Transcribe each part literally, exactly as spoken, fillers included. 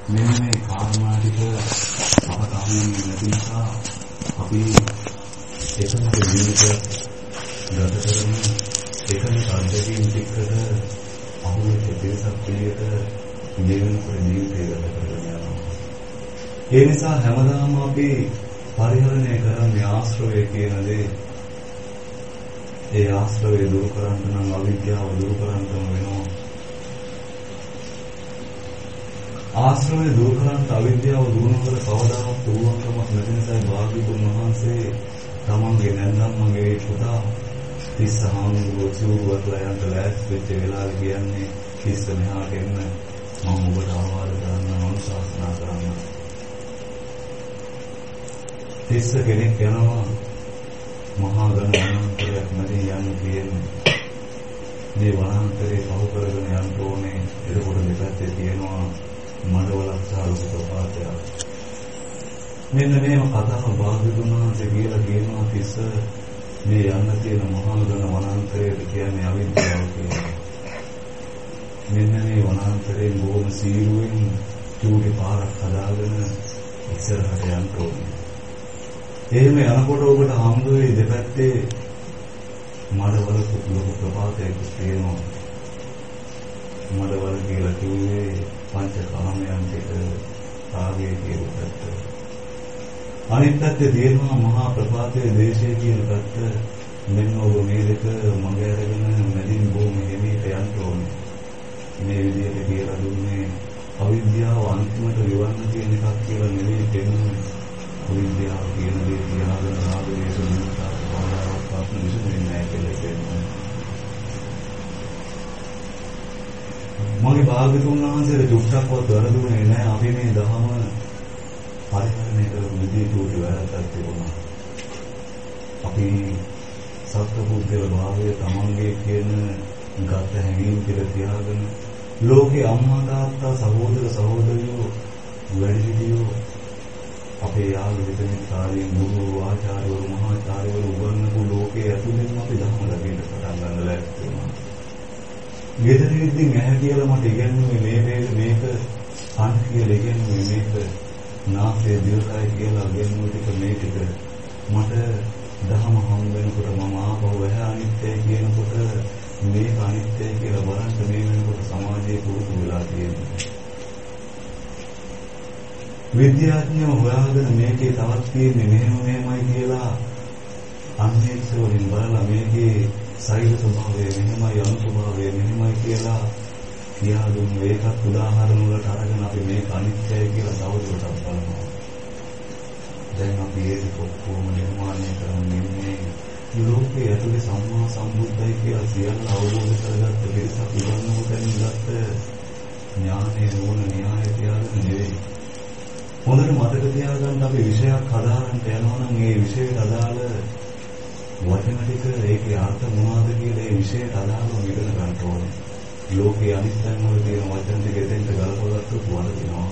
මෙන්න මේ කාරණා ටික අපට අහුවෙන්නේ නැති නිසා අපි එකම ජීවිතයක් ගත කරන එකම අත්දැකීම් ටිකට අහුවෙච්ච දෙයක් පිළියෙත ජීවන ජීවිතය ගත කරගෙන යනවා. ඒ නිසා හැමදාම අපි පරිහරණය කරන්නේ ආශ්‍රවය කියන දේ. ඒ ආශ්‍රවය දුරු කරන්න නම් අවිද්‍යාව දුරු කරන්න වෙනවා. ආශ්‍රවය දුරු කරන්න අවිද්‍යාව දුරු නොකර කවදාවත් පුළුවන්කමක් නැති නිසා භාග්‍යවතුන් වහන්සේ තමන්ගේ නැන්දම්මගේ පුතා තිස්ස හාමුදුරුවෝ සිවුරුවටලා යන්න ලෑස්ති වෙච්ච වෙලාවේ කියන්නේ තිස්ස මෙහාට එන්න මම ඔබට ආවාද කරන්න අනුශාසනා කරන්න. තිස්ස කෙනෙක් යනවා මහා ඝන වනාන්තරයක් මැදින් යන්න තියෙන්නේ. මේ වනාන්තරේ පහු කරගෙන යන්න ඕනේ. එතකොට දෙපැත්තේ තියෙනවා මඩවලක් සහ ලොකු ප්‍රපාතයක්. මෙන්න මේව කතාව භාග්‍යවතුන් වහන්සේ කියලා කියනවා තිස්ස මේ යන්න තියෙන මහා ඝන වනාන්තරයට කියන්නේ අවිද්‍යාව කියලා. මෙන්න මේ වනාන්තරේ බොහොම සීරුවෙන් චූටි පාරක් හදාගෙන ඉස්සරහට යන්න ඕනේ. එහෙම යනකොට ඔබට හම්බ වෙයි දෙපැත්තේ මඩවල ලොකු ප්‍රපාතයක් තියෙනවා. මඩවල කියලා කිව්වේ පංච කාමයන් දෙක ආගේ කියන පැත්ත. අනිත් පැත්තේ තියෙනවා මහා ප්‍රපාතයේ දේශේ කියන පැත්ත. මෙන්න ඔබ මේ දෙක මඟ අරගෙන මැදින් බොහොම හිමීට යන්න ඕනේ. මේ විදිහට කියලා දුන්නේ අවිද්‍යාව අන්තිමට විවන්න තියෙන එකක් කියලා නෙවෙයි දෙන්නේ. අවිද්‍යාව කියන දේ තියාගෙන ආවේ සුදුසුතාව බාධාවක් අපිට විසඳෙන්නේ නැහැ කියලා කියන්නේ. මගේ භාග්‍යතුන් වහන්සේට දුක්ඛක්වත් වැරදුනේ නැහැ. අපි මේ දහම පරිහරණය කරපු විදිහට උඩ වැරද්දක් තිබුණා. අපි සත්පුද්ගල භාවය තමන්ගේ කියන ගත හැඟීම් කියලා තියාගෙන ලෝකේ අම්මා තාත්තා සහෝදර සහෝදරියෝ වැඩිහිටියෝ අපේ යාළුවෝ දෙමිකාරී ගුරු ආචාර්යවරු මහාචාර්යවරු උගන්වපු ලෝකයේ ඇතුළෙන් අපි ධර්ම ලැබෙන්න පටන් ගන්න ලෑස්ති වුණා. ගෙදරින්දී නැහැ කියලා මට ඉගෙනුනේ මේ මේක කන් කියලා ඉගෙනුනේ මේක නාසයේ දියකයි කියලා ඉගෙනුනේ ටික මේ ටික මට ධර්ම හම් වෙනකොට මම ආපහු වැහ අනිත්‍යයි කියනකොට මේක අනිත්‍යයි කියලා බලන්න මේ වෙනකොට සමාජයේ පුරුදු වෙලා තියෙනවා. විද්‍යාඥයෝ හොයාගෙන මේකේ තවත් තියෙන්නේ මෙහෙම මෙහෙමයි කියලා අන්වේෂණයෙන් බලලා මේකේ සෛල ස්වභාවය මෙහෙමයි අනු ස්වභාවය මෙහෙමයි කියලා කියා දුන්නු. ඒකත් උදාහරණ වලට අරගෙන අපි මේක අනිත්‍යයි කියලා තවදුරටත් බලනවා. දැන් අපි ඒක කොහොම නිර්මාණය කරන්නේ මේ ලෝකයේ ඇතුලේ සම්මා සම්බුද්ධයි කියලා සියල්ල අවබෝධ කරගත්ත පිරිසක් ඉවරනකොට ඉඳගත්ත ඥානයේ නුවණ න්‍යාය තියාගෙන නෙවෙයි. හොඳට මතක තියාගන්න අපි විෂයක් හදාගන්න යනවා නම් මේ විෂයට අදාළ වචන ටික ඒකේ අර්ථ මොනවද කියලා ඒ විෂයට අදාළව ඉගෙන ගන්න ඕනේ. ලෝකයේ අනිත් තැන් වල තියෙන වචන ටික එතෙන්ට ගලපගත්තොත් වරදිනවා.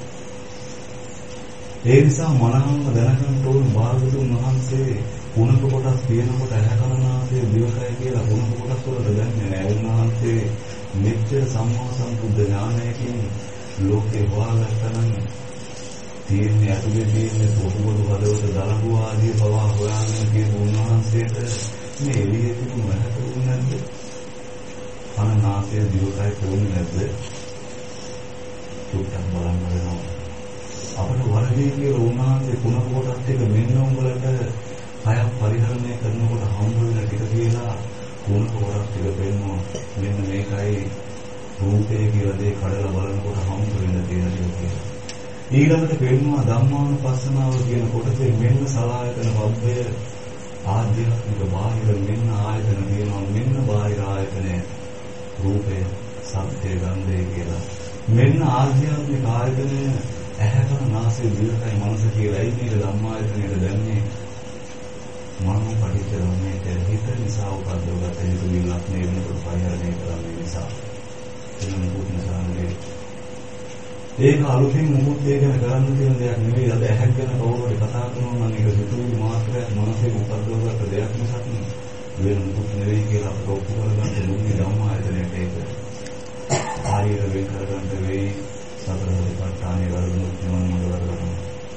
ඒ නිසා මනහම දැනගන්න ඕන භාගතුන් වහන්සේ කුණක කොටස් තියෙනකොට ඇහැකරනාසේ දිවකය කියලා කුණක කොටස් වලට දැන්නේ නැහැ. උන්වහන්සේ මෙච්චර සම්මා සම්බුද්ධ ඥානයකින් ලෝකේ හොයාගත්තනම් තියෙන්නේ අතුලේ තියෙන්නේ පොහුබඩු හදවත දලගු ආදී පවා හොයාගෙන කියන උන්වහන්සේට මේ එළියේ තිබුණ වැහතුනේ නැද්ද? අනනාසය දිවකය තෝන්නේ නැද්ද? චුට්ටක් බලන්න වෙනවා. අපට වරදී කියලා උන්වහන්සේ කුණක කොටස් ටික මෙන්න උඹලට හයක් පරිහරණය කරනකොට හම්බ වෙන ටික කියලා කුණක කොටස් ටික පෙන්වනවා. මෙන්න මේකයි රූපේ කියලා දේ කඩලා බලනකොට හම්බ වෙන තියෙන දේ කියලා. ඊළඟට පෙන්වනවා ධම්මානුපස්සනාව කියන කොටසේ මෙන්න සලආයතන වබ්බය ආධ්‍යාත්මික බාහිර මෙන්න ආයතන කියනවා. මෙන්න බාහිර ආයතනය රූපය සත්‍ය ගන්ධය කියලා. මෙන්න ආධ්‍යාත්මික ආයතනය ඇහැකන නාසය දිවකය මනස කියලා. ඒ මේක ධම්මායතනයට දැන්නේ මනෝ පරිච්ඡේදමේට හිත නිසා උපද්දවගත යුතු විලක් නෙවෙනකොට පරිහරණය කරන්නේ නිසා. එනම් මුකුත් නිසා නෙවෙයි. ඒක අලුතින් මුකුත් දෙයක්ම කරන්න තියෙන දෙයක් නෙවෙයි. අද ඇහැක් ගැන කවුරුහරි කතා කරනවා නම් ඒක සිතුවිලි මාත්‍රයක් මනසේ උපද්දවගත දෙයක් මිසක් වෙන මුකුත් නෙවෙයි කියලා අපට ඔප්පු කරගන්න දුන්නේ ධම්මායතනයට ඒක. ආයෙත් වෙන් කරගන්න වෙයි සතර සතිපට්ඨානයේ වරදුනොත් නිවන් මඟ වරදනවා.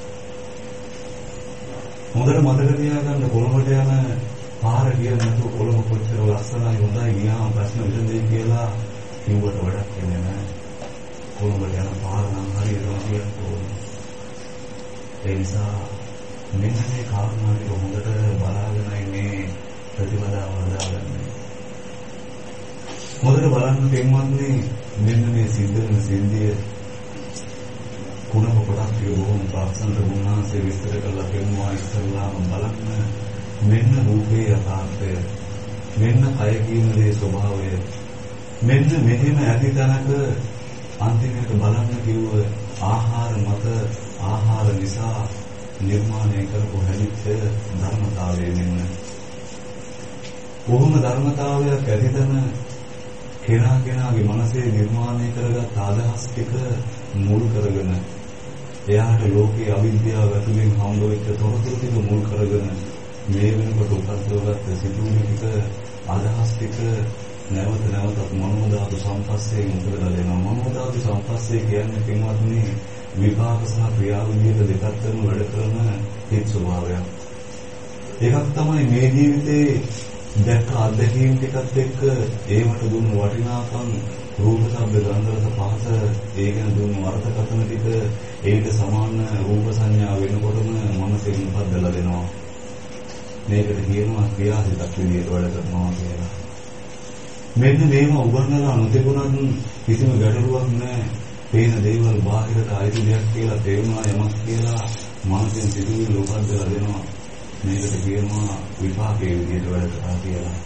හොඳට මතක තියාගන්න කොළඹට යන පාර කියන නතු කොළඹ කොච්චර ලස්සනයි හොඳයි ගියාම ප්‍රශ්න විසඳෙයි කියලා කිව්වට වැඩක් වෙන්නේ නැහැ. කොළඹට යන පාර නම් හරියටම කියන්න ඕනේ. ඒ නිසා මෙන්න මේ කාරණා ටික හොඳට බලාගෙනයි මේ ප්‍රතිපදාව හදාගන්නේ. හොඳට බලන්න පින්වත්නි මෙන්න මේ සිද්ධ වෙන සිද්ධිය කුණම කොටක් කියවුම් පාසන්ත ගුණාංශය විස්තර කරලා පෙන්වුවා ඉස්සල්ලාම බලන්න මෙන්න රූපේ යථාර්ථය මෙන්න කය කියන දේ ස්වභාවය මෙන්න මෙහෙම ඇති තැනක අන්තිමට බලන්න කිව්ව ආහාර මත ආහාර නිසා නිර්මාණය කරපු හැදිච්ච ධර්මතාවය මෙන්න කොහොම ධර්මතාවයක් ඇතිතන කෙනා කෙනාගේ මනසේ නිර්මාණය කරගත් අදහස් ටික මුල් කරගෙන එයාට ලෝකයේ අවිද්‍යාව ඇතුලෙන් හම්බ වෙච්ච තොරතුරු ටික මුල් කරගෙන මේ වෙනකොට උපද්දවගත්ත සිතුවිලි ටික අදහස් ටික නැවත නැවතත් මනෝධාතු සම්පස්සේ මුදලා දෙනවා. මනෝධාතු සම්පස්සේ කියන්නේ පින්වත්නි විපාක සහ ක්‍රියා විදියට දෙකක්ම වැඩ කරන හිත් ස්වභාවයක්. එකක් තමයි මේ ජීවිතේ දැක්ක අත්දැකීම් ටිකත් එක්ක ඒවට දුන්න වටිනාකම් රූප ශබ්ද ගන්ධ රස පහස ඒ ගැන දුන්න වර්තකතන ටික ඒකට සමාන රූප සංඥා වෙනකොටම මනසෙන් උපද්දලා දෙනවා. මේකට කියනවා ක්‍රියාසිතක් විදියට වැඩ කරනවා කියලා. මෙන්න මේව උගන්වලා නොතිබුණත් කිසිම ගැටලුවක් නැහැ. පේන දේවල් බාහිරට අයිති දෙයක් කියලා තේරුණා යමක් කියලා මනසෙන් සිදුවිලි උපද්දලා දෙනවා. මේකට කියනවා විපාකයේ විදියට වැඩ කරා කියලා.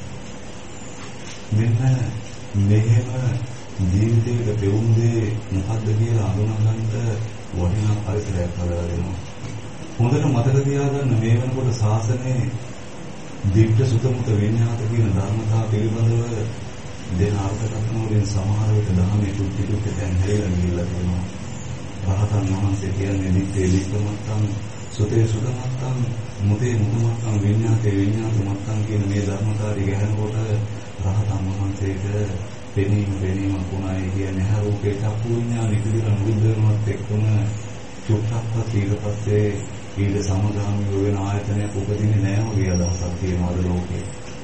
මෙන්න මෙහෙම ජීවිතයේ දෙවුම්දේ මොකද්ද කියලා අඳුනගන්න වටිනා පරිසරයක් හදලා දෙනවා. හොඳට මතක තියාගන්න මේ වෙනකොට ශාසනයේ දිට්ඨ සුතමුත විඤ්ඤාත කියන ධර්මතාව පිළිබඳව දෙන අර්ථකථන වලින් සමහර විට දහමේ තුටි තුටි දැන් හැරෙලා ගිහිල්ලා තියෙනවා. රහතන් වහන්සේ කියන්නේ දිත්තේ දිත්තමත්තන් සුතේ සුතමත්තන් මුතේ මුතමත්තන් විඤ්ඤාතේ විඤ්ඤාත මත්තන් කියන මේ ධර්මතාවය ගැනකොට රහතන් වහන්සේට පෙනීම පෙනීම කුණයි කියන්නේ හරූපේ චක්කු විඤ්ඤාණ ඉදිරියට මුරුදු වෙනවත් එක්කම චුට්ටක්වත් ඊට පස්සේ ඊට සමගාමීව වෙන ආයතනයක් උපදින්නේ නැහැ වගේ අදහසක් තියෙනවා අද ලෝකේ.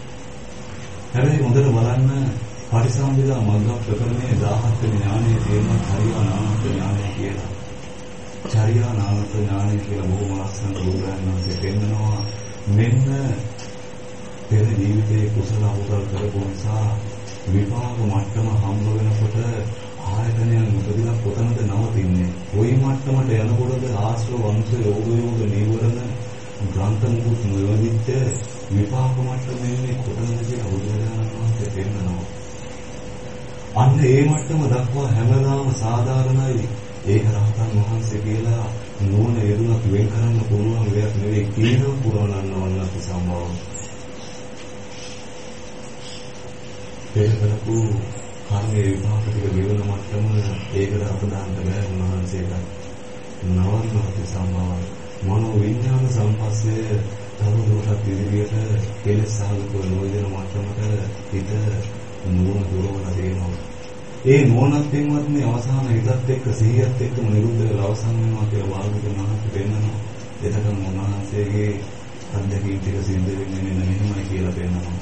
හැබැයි හොඳට බලන්න පරිසම්පදා මග්ග ප්‍රකරණයේ දහහත් වෙනි ඥානයේ තියෙන චර්යා නාමක ඥානය කියලා. චර්යා නාමක ඥානය කියලා බොහොම ලස්සන රූපයන්වන්සේ පෙන්නනවා. මෙන්න පෙර ජීවිතයේ කුසල අකුසල කරපු නිසා විපාක මට්ටම හම්බ වෙනකොට ආයතනයන් උපදිනා කොතනද නවතින්නේ? ওই මට්ටමට යනකොටද ආශ්‍රව වංශ යෝග යෝග නීවරණ ග්‍රන්ථ මුකුත් නොවදිච්ච විපාක මට්ටමේ කොතනද කියලා බුදුරජාණන් වහන්සේ පෙන්නනවා. අන්න ඒ මට්ටම දක්වා හැමදාම සාධාරණයි. ඒක රහතන් වහන්සේ කියලා නෝන යෙදුනක් වෙන් කරන්න පුළුවන් දෙයක් නෙවෙයි කියලා පුරාණන් වහන්සේ සම්භාවන. ඒකලකු කර්මයේ විපාක ටික ගෙවන මට්ටම ඒකට අපදාන්න බෑ උන්වහන්සේට. නවන්වහන්සේ සම්භාවන. මනෝ විඥාන සම්පස්සේ තවදුරටත් ඉදිරියට කෙලෙස් සාගත නොවන මට්ටමට හිත නුවණ දුරවලා දෙනවා. ඒ නුවණත් එක්වත්නේ අවසාන හිතත් එක්ක සිහියත් එක්කම නිරුද්ධ වෙලා අවසන් වෙනවා කියලා වාග්යතුන් වහන්සේ පෙන්නනවා. එතකම උන්වහන්සේගේ අත්දැකීම් ටික සිද්ධ වෙන්නේ මෙන්න මෙහෙමයි කියලා පෙන්නනවා.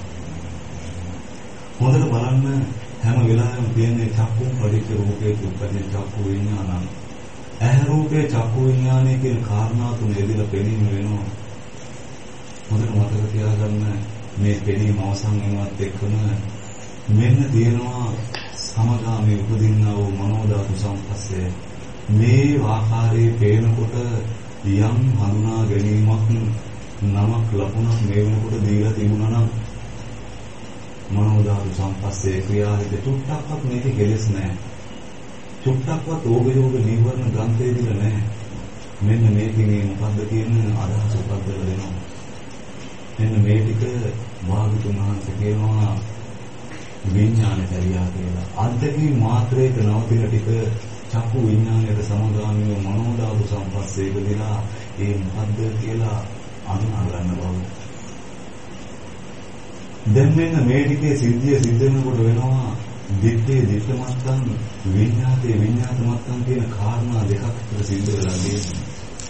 හොඳට බලන්න හැම වෙලාවෙම තියෙන්නේ චක්කුම් පටිච්ච රූපේ උපදින චක්කු විඥානං. ඇහැ රූපේ චක්කු විඥානයේ කියන කාරණා තුන එදිලා පෙනීම වෙනවා. හොඳට මතක තියාගන්න මේ පෙනීම අවසන් වෙනවත් එක්කම මෙන්න තියෙනවා සමගාමී උපදින්නා වූ මනෝධාතු සම්පස්සේ. මේ ආකාරයේ පේනකොට යම් හඳුනා ගැනීමක් නමක් ලකුණක් මේ වෙනකොට දීලා තිබුණා නම් මනෝධාතු සම්පස්සේ ක්‍රියාහිත චුට්ටක්වත් මේක කෙලෙස් නැහැ. චුට්ටක්වත් ඕගයෝග නිවර්ණ ග්‍රන්ථය දිලා නැහැ. මෙන්න මේකේ මොකද්ද කියන අදහස උපද්දලා දෙනවා. මෙන්න මේ ටික වාග්යතුන් වහන්සේ කියනවා විඥාන චර්යා කියලා. අන්තිම මාත්‍රයක නවතින ටික චක්කු විඥානයට සමගාමීව මනෝධාතු සම්පස්සේක දිලා ඒ මොකද්ද කියලා අඳුනා ගන්න බව. දැන් මෙන්න මේ ටිකේ සිද්ධිය සිද්ධ වෙනකොට වෙනවා දිත්තේ දිත්ත මත්තන් විඤ්ඤාතේ විඤ්ඤාත මත්තන් කියන කාරණා දෙකක් විතර සිද්ධ වෙලා තියෙනවා.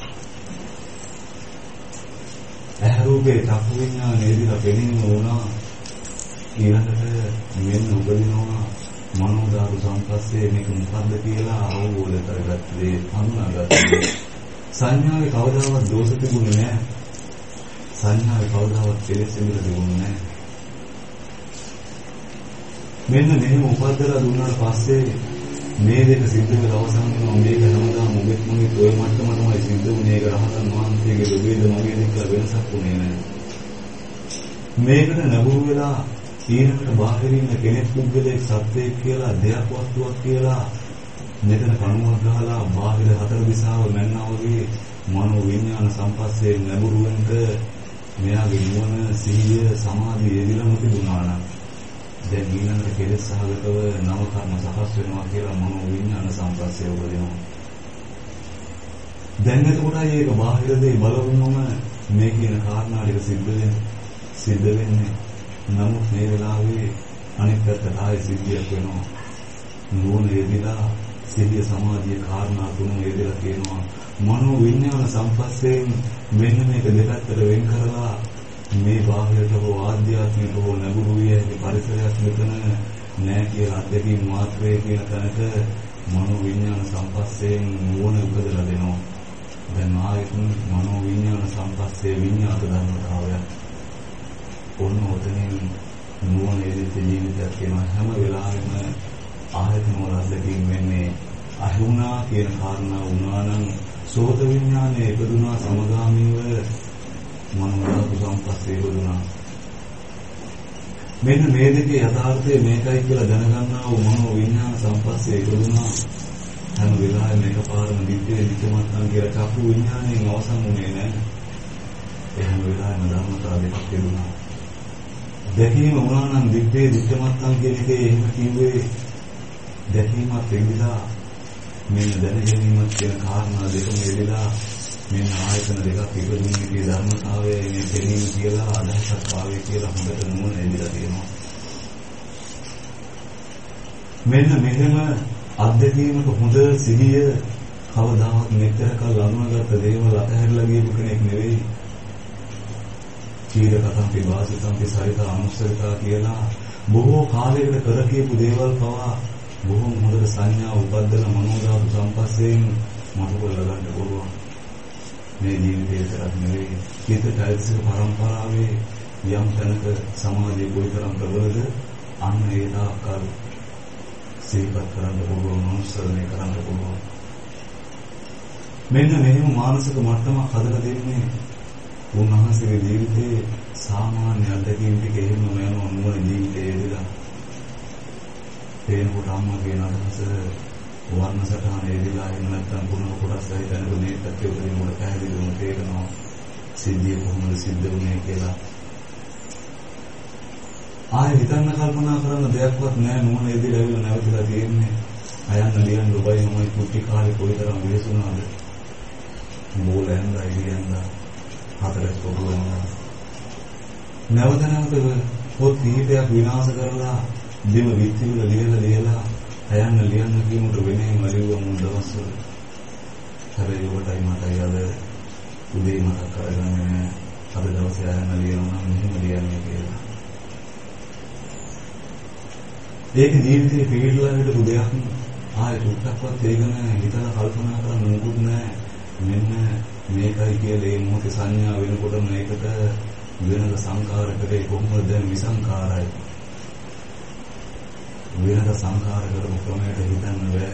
ඇහැ රූපේ චක්කු විඤ්ඤාණය දිහා පෙනෙන්න ඕනා. ඊළඟට මෙන්න උපදිනවා මනෝ ධාතු සංපස්සේ මේක මොකද්ද කියලා අවබෝධ කරගත්තේ හඳුනාගත්තේ. සංඥාවේ කවදාවත් දෝෂ තිබුණේ නැහැ. සංඥාවේ කවදාවත් කෙලෙස් තිබුණේ නැහැ. මෙන්න මෙහෙම උපද්දලා දුන්නාට පස්සේ මේ දෙක සිද්ධ වෙලා අවසන් වෙනවා. මේක හැමදාම මොකෙත් මොකෙත් ඔය මට්ටම තමයි සිද්ධ වුනේ. ඒක රහතන් වහන්සේගේ දුවේද මගේ දෙක වෙනසක් වුණේ නැහැ. මේකට නබුරු වෙලා ඊළඟට බාහිරින් කෙනෙක් පුද්ගලයෙක් සත්‍යයක් කියලා දෙයක් වස්තුවක් කියලා මෙතන කණුවක් ගහලා බාහිර හතර දිශාව මැන්නා වගේ මනෝ විඥාන සම්පස්සේ නබුරු වෙනක මෙයාගේ නුවණ සිහිය සමාධිය එදිලා මුතිුණා නම් දැන් ඊළඟට කෙලෙස් සහගතව නව කර්ම සකස් වෙනවා කියලා මනෝ විඥාන සම්පස්සේ උපදිනවා. දැන් එතකොට ඒක බාහිර දෙය බලවුනම මේ කියන කාරණා ටික සිද්ධ වෙන්නේ සිද්ධ වෙන්නේ. නමුත් මේ වෙලාවේ අනිත් පැත්තට ආයෙ සිද්ධියක් වෙනවා. නුවණ එදිලා සිහිය සමාධිය කාරණා තුන එදිලා කියනවා. මනෝ විඥාන සම්පස්යෙන් මෙන්න මේක දෙපැත්තට වෙන් කරලා මේ බාහිරට හෝ ආධ්‍යාත්මික හෝ නැඹුරු විය හැකි පරිසරයක් මෙතන නැහැ කියලා අත්දැකීම් මාත්‍රයේ කියන තැනක මනෝ විඥාන සම්පස්යෙන් නුවණ උපදලා දෙනවා. දැන් ආයෙත් මනෝ විඥාන සම්පස්සේ විඤ්ඤාත ධර්මතාවය ඔන්න ඔතනින් නුවණ එදිත ජීවිතයක් කියන හැම වෙලාවෙම ආයතන වල අත්දැකීම් වෙන්නේ අහුණා කියන කාරණා වුණා නම් සෝත විඥානයේ ඉපදුනා සමගාමීව මනෝධාතු සම්පස්සේ ඉපදුනා. මෙන්න මේ දෙකේ යථාර්ථය මේකයි කියලා දැනගන්නා වූ මනෝ විඥාන සම්පස්සේ ඉපදුනා. හැම වෙලාවෙම එකපාරම දිත්තේ දිත්තමත්නම් කියලා චක්කු විඥානයෙන් අවසන් වුණේ නැහැ. ඒ හැම වෙලාවෙම ධර්මතාව දෙකක් තිබුණා. දැකීම වුණා නම් දිත්තේ දිත්තමත්නම් කියන එකේ එහෙම කිව්වේ දැකීමත් එක්කලා මෙන්න දැනගැනීමත් කියන කාරණා දෙකම එදලා මෙන්න ආයතන දෙකක් ඉපදුනේ කියන ධර්මතාවය මේ දෙකීම කියලා අදහසක් ආවේ කියලා හොඳට නුවණ එදලා තියෙනවා. මෙන්න මෙහෙම අත්දැකීමක හොඳ සිහිය කවදාවත් මෙතර කල් අනුගත දේවල් අතහැරලා ගියපු කෙනෙක් නෙවෙයි. චීර කතම් පිවාසිතම් පිසරිත අනුස්සරිතා කියලා බොහෝ කාලයකට කර කියපු දේවල් පවා බොහොම හොඳට සංඥා උපද්දන මනෝධාතු සම්පස්යෙන් මතු කරලා ගන්න පුළුවන්. මේ ජීවිතේ තරක් නෙවෙයි. චිත්ත චෛතසික පරම්පරාවේ යම් තැනක සමාජයේ කොයිතරම් ප්‍රබලද අන්න ඒ තාක්කල් සිහිපත් කරන්න පුළුවන්, අනුසරණය කරන්න පුළුවන්. මෙන්න මෙහෙම මානසික මට්ටමක් හදලා දෙන්නේ උන්වහන්සේගේ ජීවිතයේ සාමාන්‍ය අත්දැකීම් ටික එහෙම යනවා නුවණ ජීවිතයේදීලා. තේනකොට අම්මගේ අදහස වර්ණ සටහනේදීලා එහෙම නැත්නම් පුනම කොටස් සහිත අනුනේ පැත්තේ උදේ මොකද පැහැදිලිවම තේරෙනවා සිද්ධිය කොහොමද සිද්ධ වුනේ කියලා. ආයෙ හිතන්න කල්පනා කරන්න දෙයක්වත් නැහැ. නුවණ එදිලා ඇවිල්ලා නැවතිලා තියෙන්නේ. අයන්න ලියන්න ඔබයි මමයි කුටි කාලේ කොයිතරම් වෙහසුණාද. මූලෙන්දා ඉරියන්දා හතරක් පොදුනවා. නැවත නැවත පොත් කීපයක් විනාශ කරලා දෙම විත්තිවල ලියලා ලියලා අයන්න ලියන්න කියමුට වෙන්නේ මරියුව මුල් දවස්වල. හැබැයි ඔබටයි මටයි අද උදේ මතක් කරගන්නේ අද දවසේ අයන්න ලියනවා නම් මෙහෙම ලියන්නේ කියලා. ඒක ජීවිතේ පිළිලා හිටපු දෙයක්. ආයෙ දුක්ඛවත් ඒක නෑ. හිතලා කල්පනා කරන්න මොකුත් නෑ. මෙන්න මේකයි කියලා මේ මොහොතේ සංඥා වෙනකොට මේකට වෙනද සංකාරකේ කොහොමද දැන් විසංකාරයි. වෙනද සංකාර කරපු ක්‍රමයට හිතන්න බෑ.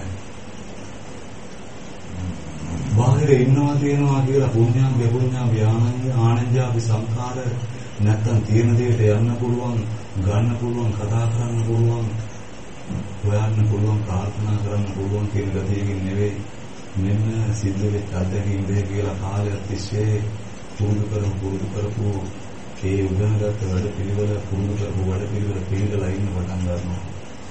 බාහිර ඉන්නවා තියනවා කියලා පුණ්‍යාම් වේපුණ්‍යාම් ආනන්ද ආනන්ජාපි සංකාර නැත්තම් තියෙන දෙයට යන්න පුළුවන්, ගන්න පුළුවන්, කතා කරන්න පුළුවන්, හොයන්න පුළුවන්, ප්‍රාර්ථනා කරන්න පුළුවන් කියන ගතියකින් නෙවෙයි. මෙන්න සිද්ධ වෙච්ච අත්දැකීම් දෙක කියලා කාලයක් තිස්සේ පුරුදු කරමු පුරුදු කරපු ඒ උගන්ගත් වැඩ පිළිවෙල පුරුදු කරපු වැඩ පිළිවෙල පිළිගලා ඉන්න පටන් ගන්නවා.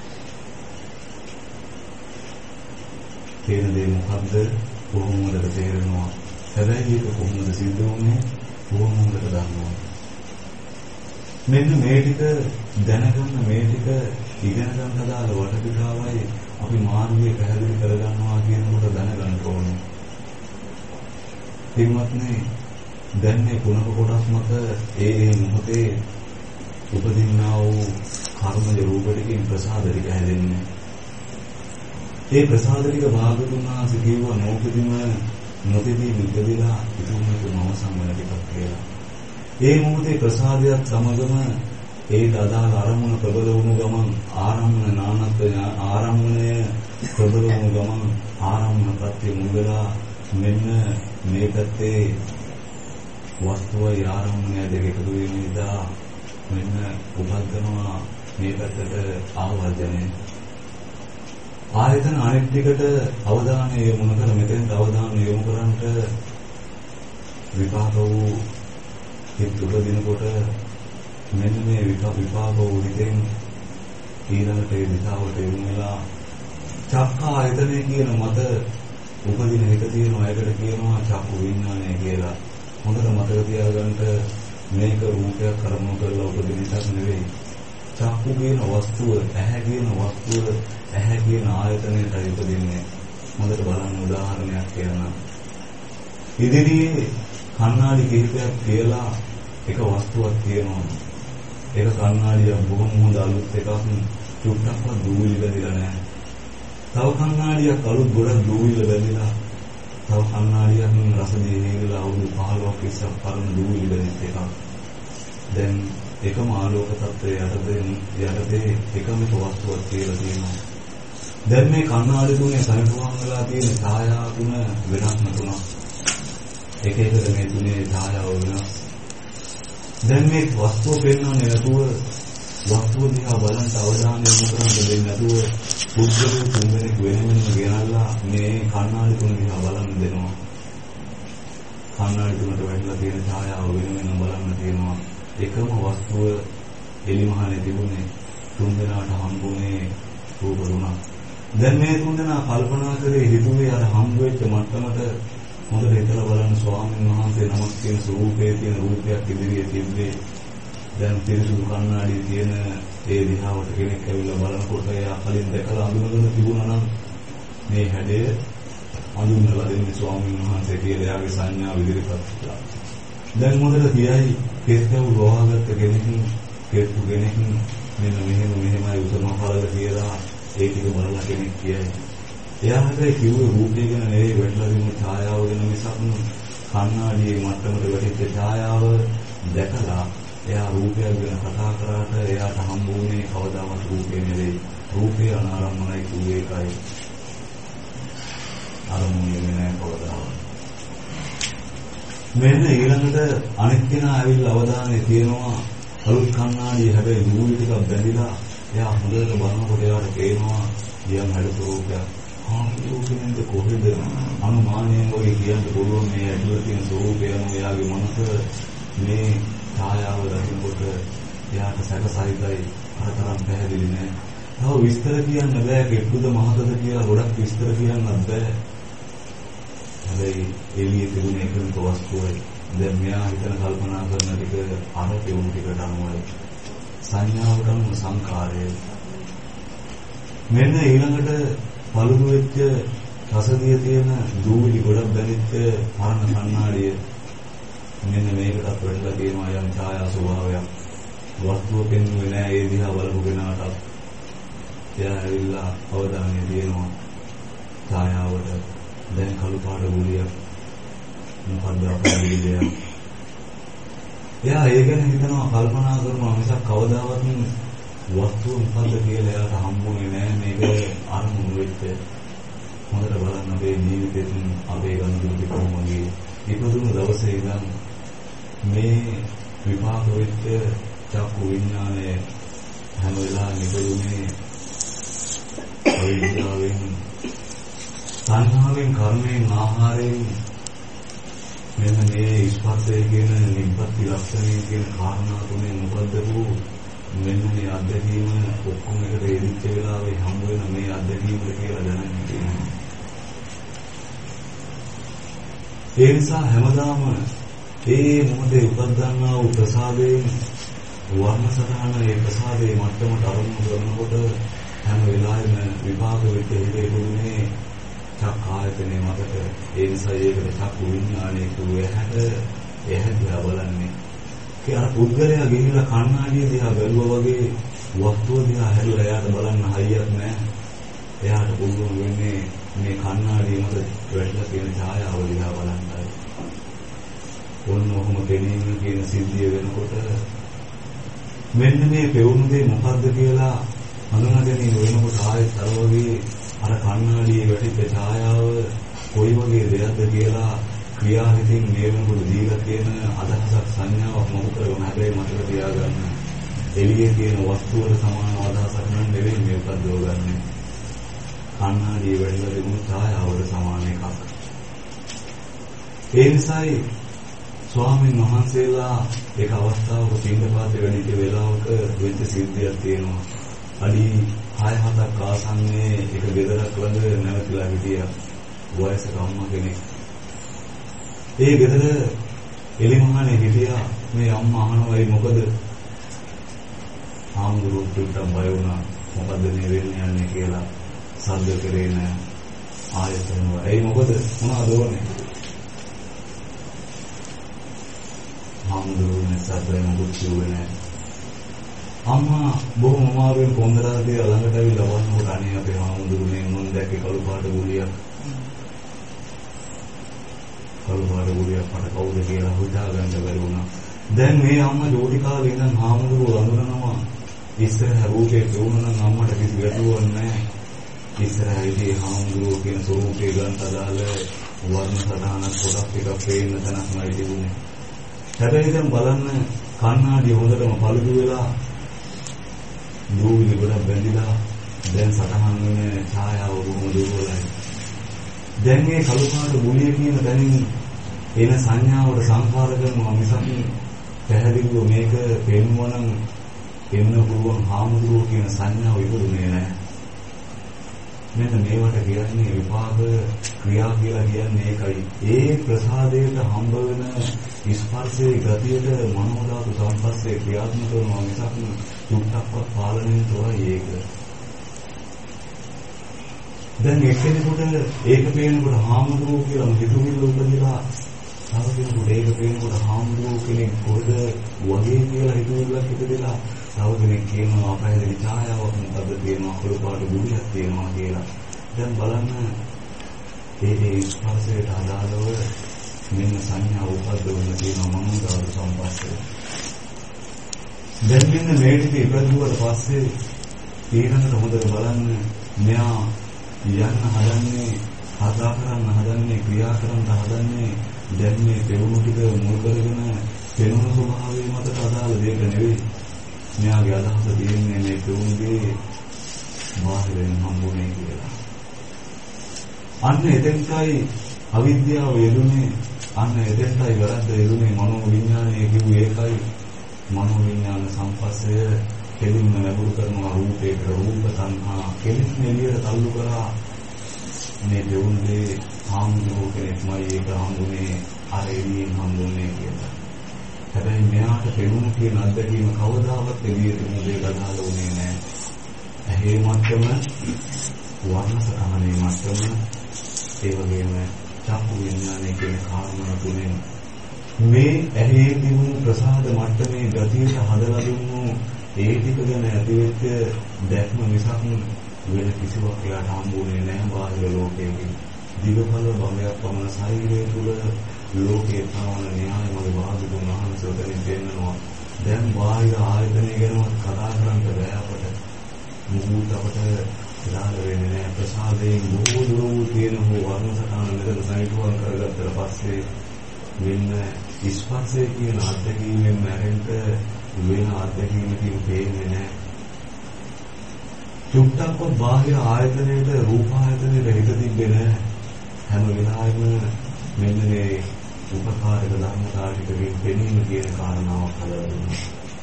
තේරෙන දේ මොකද්ද? කොහොමද තේරෙනවා? හැබැයි ඒක කොහොමද සිද්ධ වුනේ? කොහොමද දන්නවා? මෙන්න මේ ටික දැනගන්න, මේ ටික ඉගෙන ගන්න හදාල වටපිටාවයි අපි මාර්ගය පැහැදිලි කරගන්නවා කියනකොට දැනගන්න ඕනේ. පින්වත්නි, දැන් මේ කුණක කොටස් මත ඒ ඒ මොහොතේ උපදින්නා වූ කර්මජ රූප ටිකෙන් ප්‍රසාද ටික හැදෙන්නේ. ඒ ප්‍රසාද ටික භාගතුනා සිටියව නෝපදිම නොතිදී විදවිලා ඉතුරුමක මම සම්මන ටිකක් කියලා. ඒ මොහොතේ ප්‍රසාදයක් සමගම ඒ අදාළ අරමුණ ප්‍රබල වුණු ගමන් ආරම්මන නානත් ආරම්මණය ප්‍රබල වුණු ගමන් ආරම්මන ප්‍රත්‍ය මුදලා මෙන්න මේ පැත්තේ වස්තුවයි ආරම්මණය දෙක එකතු වීම නිසා මෙන්න උපද්දනවා මේ පැත්තට ආවර්ජනය. ආයතන අනෙක් ටිකට අවධානය යොමු කර මෙතෙන්ට අවධානය යොමු කරන්ට විපාක වූ හිත උපදිනකොට මෙන්න මේ විපාක විපාක වූ හිතෙන් ඊළඟට ඒ දිශාවට යොමු වෙලා චක්ක ආයතනය කියන මත උපදින එක තියෙනවා. ඒකට කියනවා චක්කු විඥානය කියලා. හොඳට මතක තියාගන්න මේක රූපයක් කර්ම කරලා උපදින එකක් නෙවෙයි. චක්කු කියන වස්තුව, ඇහැ කියන වස්තුව, ඇහැ කියන ආයතනයට උපදින්නේ. හොඳට බලන්න උදාහරණයක් කියන්නම්. ඉදිරියේ කණ්ණාඩි කිහිපයක් කියලා එක වස්තුවක් තියෙනවා. ඒක කණ්ණාඩියක් බොහොම හොඳ අලුත් එකක්, චුට්ටක්වත් දූවිලි බැඳිලා නැහැ. තව කණ්ණාඩියක් අලුත් ගොඩක් දූවිලි බැඳිලා, තව කණ්ණාඩියක් රස දෙහිලා අවුරුදු පහළොවක් ඉස්සර පරණ දූවිලි බැඳිච්ච එකක්. දැන් එකම ආලෝක තත්ත්වයේ යටතේ යටතේ එකම වස්තුවක් කියලා තියෙනවා. දැන් මේ කණ්ණාඩි තුනේ සමතුලිතව වෙලා තියෙන ඡායා තුන වෙනස්ම තුනක්. එක එකට මේ තුනේ ඡායාව වෙනස්. දැන් මේ වස්තුව පෙන්වන්නේ නැතුව වස්තුව දිහා බලන්න අවධානය යොමු කරන්න දෙන්නේ නැතුව පුද්ගලයන් තුන්දෙනෙක් වෙන වෙනම ගෙනල්ලා මේ කණ්ණාඩි තුන දිහා බලන්න දෙනවා. කණ්ණාඩි තුනට වැටලා තියෙන ඡායාව වෙන වෙනම බලන්න තියෙනවා. එකම වස්තුව එලිමහනේ තිබුණේ තුන්දෙනාට හම්බුනේ රූප තුනක්. දැන් මේ තුන්දෙනා කල්පනා කරේ හිතුවේ අර හම්බ වෙච්ච මට්ටමට හොඳට හිතලා බලන්න ස්වාමීන් වහන්සේ නමක් කියන ස්වරූපයේ තියෙන රූපයක් ඉදිරියේ තිබ්බේ. දැන් පිරිසුදු කණ්ණාඩියේ තියෙන ඒ දිහාවට කෙනෙක් ඇවිල්ලා බලනකොට එයා කලින් දැකලා අඳුනගෙන තිබුණා නම් මේ හැඩය අඳුනලා දෙන්නේ ස්වාමීන් වහන්සේ කියලා එයාගේ සංඥාව ඉදිරිපත් කළා. දැන් මොකද කියයි කෙස්කව රෝහගත කෙනෙක් කෙස්තු කෙනෙක් මෙන්න මෙහෙම මෙහෙමයි උතම පළල කියලා ඒ ටික බලලා කෙනෙක් කියයි. එයා හැබැයි කිව්වේ රූපය ගැන නෙවෙයි, වැටලා තිබුණු ඡායාව ගැන මිසක් කණ්ණාඩියේ මට්ටමට වැටිච්ච ඡායාව දැකලා එයා රූපය ගැන කතා කරාට එයාට හම්බුනේ කවදාවත් රූපේ නෙවෙයි. රූපේ අනාරම්මනයි කිව්වේ එකයි. අරමුණේ නෑ කවදාවත්. මෙන්න ඊළඟට අනෙක් කෙනා ඇවිල්ලා අවධානය තියනවා අලුත් කණ්ණාඩියේ හැබැයි දූවිලි ටිකක් බැඳිලා එයා හොඳට බලනකොට එයාට පේනවා යම් හැඩ ස්වරූපයක්. ආපෝකෙන්ද කොහෙද අනුමානයෙන් වගේ කියන්න පුළුවන් මේ ඇතුළේ තියෙන ස්වරූපය අනුව එයාගේ මනස මේ ඡායාව දකිනකොට එයාට සැකසහිතයි, අතරම් පැහැදිලි නෑ. තව විස්තර කියන්න බෑ, කෙට්ටුද මහතද කියලා ගොඩක් විස්තර කියන්නත් බෑ. හැබැයි එළියේ තිබුණ එකම වස්තුවයි. දැන් මෙයා හිතන කල්පනා කරන ටික අර කෙවුණු ටිකට අනුවයි. සංඥාවට අනුව සංකාරය. මෙන්න ඊළඟට පළුදු වෙච්ච රසදිය තියෙන දූවිලි ගොඩක් බැඳිච්ච පරණ කණ්ණාඩිය. මෙන්න මේකටත් වෙන්නලා තියෙනවා යම් ඡායා ස්වභාවයක්. වස්තුව පෙන්වන්නේ නැහැ ඒ දිහා බලපු කෙනාට. එයා ඇවිල්ලා අවධානය දෙනවා ඡායාවට. දැන් කළු පාට ගුලියක් මොකක්ද අපේ දෙයක්. එයා ඒ ගැන හිතනවා, කල්පනා කරනවා මිසක් කවදාවත් වස්තුව මොකද්ද කියලා එයාට හම්බුනේ නැහැ. මේක අරමුණු වෙච්ච. හොඳට බලන්න අපේ ජීවිතෙත් අපේ ගනුදෙනු කොහොමද ඉපදුණු දවසේ ඉඳන් මේ විපාක වෙච්ච චක්කු විඥානය හැම වෙලාවෙම ඉපදුනේ අවිද්‍යාවෙන්, සංහාවෙන්, කර්මයෙන්, ආහාරයෙන්. මෙන්න මේ ස්පර්ශය කියන නිබ්බති ලක්ෂණය කියන කාරණා තුනේ මොකද්ද වූ මෙන්න මේ අත්දැකීම ඔක්කොම එකට එදිච්ච වෙලාවේ හම්බ වෙන මේ අත්දැකීමද කියලා දැනගන්න තියෙනවා. ඒ නිසා හැමදාම ඒ මොහොතේ උපදින්නා වූ ප්‍රසාදයෙන් වර්ණ සටහන ඒ ප්‍රසාදයේ මට්ටමට අරමුණු කරනකොට හැම වෙලාවෙම විභාග වෙච්ච හිතේ දුන්නේ චක් ආයතනේ මතක. ඒ නිසා ඒකට චක්කු විඥානයේ කිව්වේ ඇහැට ඇහැ දිහා බලන්නේ. ඒ අර පුද්ගලයා ගිහිල්ලා කණ්ණාඩිය දිහා බැලුවා වගේ වස්තුව දිහා හැරිලා එයාට බලන්න හයියක් නැහැ. එයාට පුළුවන් වෙන්නේ මේ කණ්ණාඩිය මත වැටලා තියෙන ඡායාව දිහා බලන්නයි. ඔන්න ඔහොම දෙනීම කියන සිද්ධිය වෙනකොට මෙන්න මේ පෙවුණු දේ මොකද්ද කියලා හඳුනා ගැනීම වෙනකොට ආයෙත් අර වගේ අර කණ්ණාඩියේ වැටිච්ච ඡායාව කොයි වගේ දෙයක්ද කියලා ක්‍රියාවෙන් මේ වෙනකොට දීලා තියෙන අදහසක් සංඥාවක් මොකද කරගන්න හැබැයි මතක තියාගන්න එළියේ තියෙන වස්තු වල සමාන අදහසක් නම් නෙවෙයි මේ උපදව ගන්න. කණ්ණාඩියේ වැටිලා තිබුණු ඡායාවට සමාන එකක්. ඒ නිසායි ස්වාමීන් වහන්සේලා එක අවස්ථාවක පින්දපාතේ වැඩිච්ච වෙලාවක වෙච්ච සිද්ධියක් තියෙනවා. අඩි හය හතක් ආසන්නයේ එක ගෙදරක් ළඟ නැවතිලා හිටියා වයසක අම්මා කෙනෙක්. ඒ ගෙදර එළිමහනේ හිටියා. මේ අම්මා අහනවා ඒ මොකද? ආම්දුරුට බය වුණා. මොකද මේ වෙන්නේ යන්නේ කියලා සද්ද කරේ නෑ. ආයෙත් එනවා. ඒ මොකද මොනවද ඕනේ? ආම්දුරුනේ සද්දේ මොකද කියන්නේ? අම්මා බොහොම අමාරුවෙන් පොන්දරාදී ළඟට ඇවිල්ලා වන්නකොට අනේ අපේ ආම්දුරුනේ මොන් දැක්කේ කළු පාට ගුලියක්. කළු පාට ගුලියක් මට කවුද කියලා හොයාගන්න බැරි වුණා. දැන් මේ අම්මා ජෝටි කාලේ ඉඳන් ආම්දුරුව අඳුරනවා. ඉස්සරහ රූපේ දුවනනම් අම්මට කිසි ගැටලුවක් නැහැ. ඉස්සරහ ඉදී ආම්දුරුව කියන ස්වරූපේ ගන්න අදාළ වර්ණ සටහනක් කොටස් ටිකක් පේන්න තැනක්මයි තිබුණේ. හැබැයි දැන් බලන්න කණ්ණාඩිය හොඳටම පළුදු වෙලා දූවිලි ගොඩක් බැඳිලා දැන් සටහන් වෙන ඡායාව බොහොම දුර්වලයි. දැන් මේ කළු පාට ගුලිය කියන තැනින් එන සංඥාවට සංකාර කරනවා මිසක් පැහැදිලිව මේක පෙන්වන එන්න පුළුවන් හාමුදුරුවෝ කියන සංඥාව ඉවරුනේ නැහැ. මෙන්න මේවට කියන්නේ විපාක ක්‍රියා කියලා කියන්නේ ඒකයි. ඒ ප්‍රසාදයට හම්බ වෙන ස්පර්ශයේ ගතියට මනෝධාතු සම්පස්සේ ක්‍රියාත්මක වෙනවා මිසක් චුට්ටක්වත් පාලනයෙන් තොරයි ඒක. දැන් එක්කෙනෙකුට ඒක පේනකොට හාමුදුරුවෝ කියලා හිතුවිල්ල උපදිලා තව කෙනෙකුට ඒක පේනකොට හාමුදුරුවෝ කෙනෙක් කොහෙද වගේ කියලා හිතුවිල්ලක් ඉපදෙලා තව කෙනෙක් කියනවා අපහැරලි ඡායාවක් මොකද්ද කියනවා කළු පාට ගුලියක් තියෙනවා කියලා. දැන් බලන්න ඒ ස්පර්ශයට අදාළව මෙන්න සංඥා උපද්දවන්න තියෙන මනෝධාතු සම්පස්සේ. දැන් මෙන්න මේ ටික ඉපදුවාට පස්සේ ඊළඟට හොඳට බලන්න මෙයා යන්න හදන්නේ කතා කරන්න හදන්නේ ක්‍රියා කරන්න හදන්නේ දැන් මේ පෙවුණු ටික මුල් කරගෙන පෙනුණු ස්වභාවය මතට අදාළ දෙයක් නෙවෙයි. මෙයාගේ අදහස තියෙන්නේ මේ පෙවුණුගේ බාහිරින් හම්බුනේ කියලා. අන්න එතෙන්ටයි අවිද්‍යාව යෙදුනේ. අන්න එතෙන්ටයි වැරද්ද යෙදුනේ. මනෝ විඥානය කිව්වේ ඒකයි. මනෝ විඥාන සංපස්සය කෙලින්ම ලැබුරු කරනවා රූපේට. රූප තණ්හා කෙලින්ම එළියට තල්ලු කරා මේ දෙවුන්ගේ හාමුදුරුවෝ කෙනෙක්මයි ඒක හම්බුනේ අර එළියෙන් හම්බුනේ කියලා. හැබැයි මෙයාට පෙනුණු කියන අත්දැකීම කවදාවත් එළියට මුදේ ගදාලා උනේ නැහැ. ඇහි මට්ටම වර්ණ සටහනේ මට්ටම ඒ වගේම චක්කු විඥානයේ කියන කාරණා තුනෙන් මේ ඇහි තිබුණු ප්‍රසාද මට්ටමේ ගතියට හදලා දුන්නු ඒ ටික ගැන ඇතිවෙච්ච දැක්ම මිසක් වෙන කිසිවක් එයාට හම්බුනේ නැහැ බාහිර ලෝකයේ. දිගපල බඹයක් පමණ ශරීරය තුළ ලෝකේ පවන න්‍යාය මගේ වාදුතුන් වහන්සේ උදලින් දෙන්නවා. දැන් බාහිර ආයතනය ගැනවත් කතා කරන්න බෑ අපට. මුකුත් අපට දාල වෙන්නේ නැහැ. ප්‍රසාදයෙන් බොහෝ දුර වූ තියෙන හෝ වර්ණ සටහන මෙතන සයිටුවන් කරගත්තට පස්සේ වෙන ස්පර්ශය කියන අත්දැකීමෙන් මැරෙන්න වෙන අත්දැකීමකින් පේන්නේ නැහැ. චුට්ටක්වත් බාහිර ආයතනයේද රූප ආයතනයේද හිත තිබෙන්නේ නැහැ. හැම වෙලාවෙම මෙන්න මේ උපකාරක ධර්මතා ටිකකින් පෙනීම කියන කාරණාවක් හදලා දුන්නා.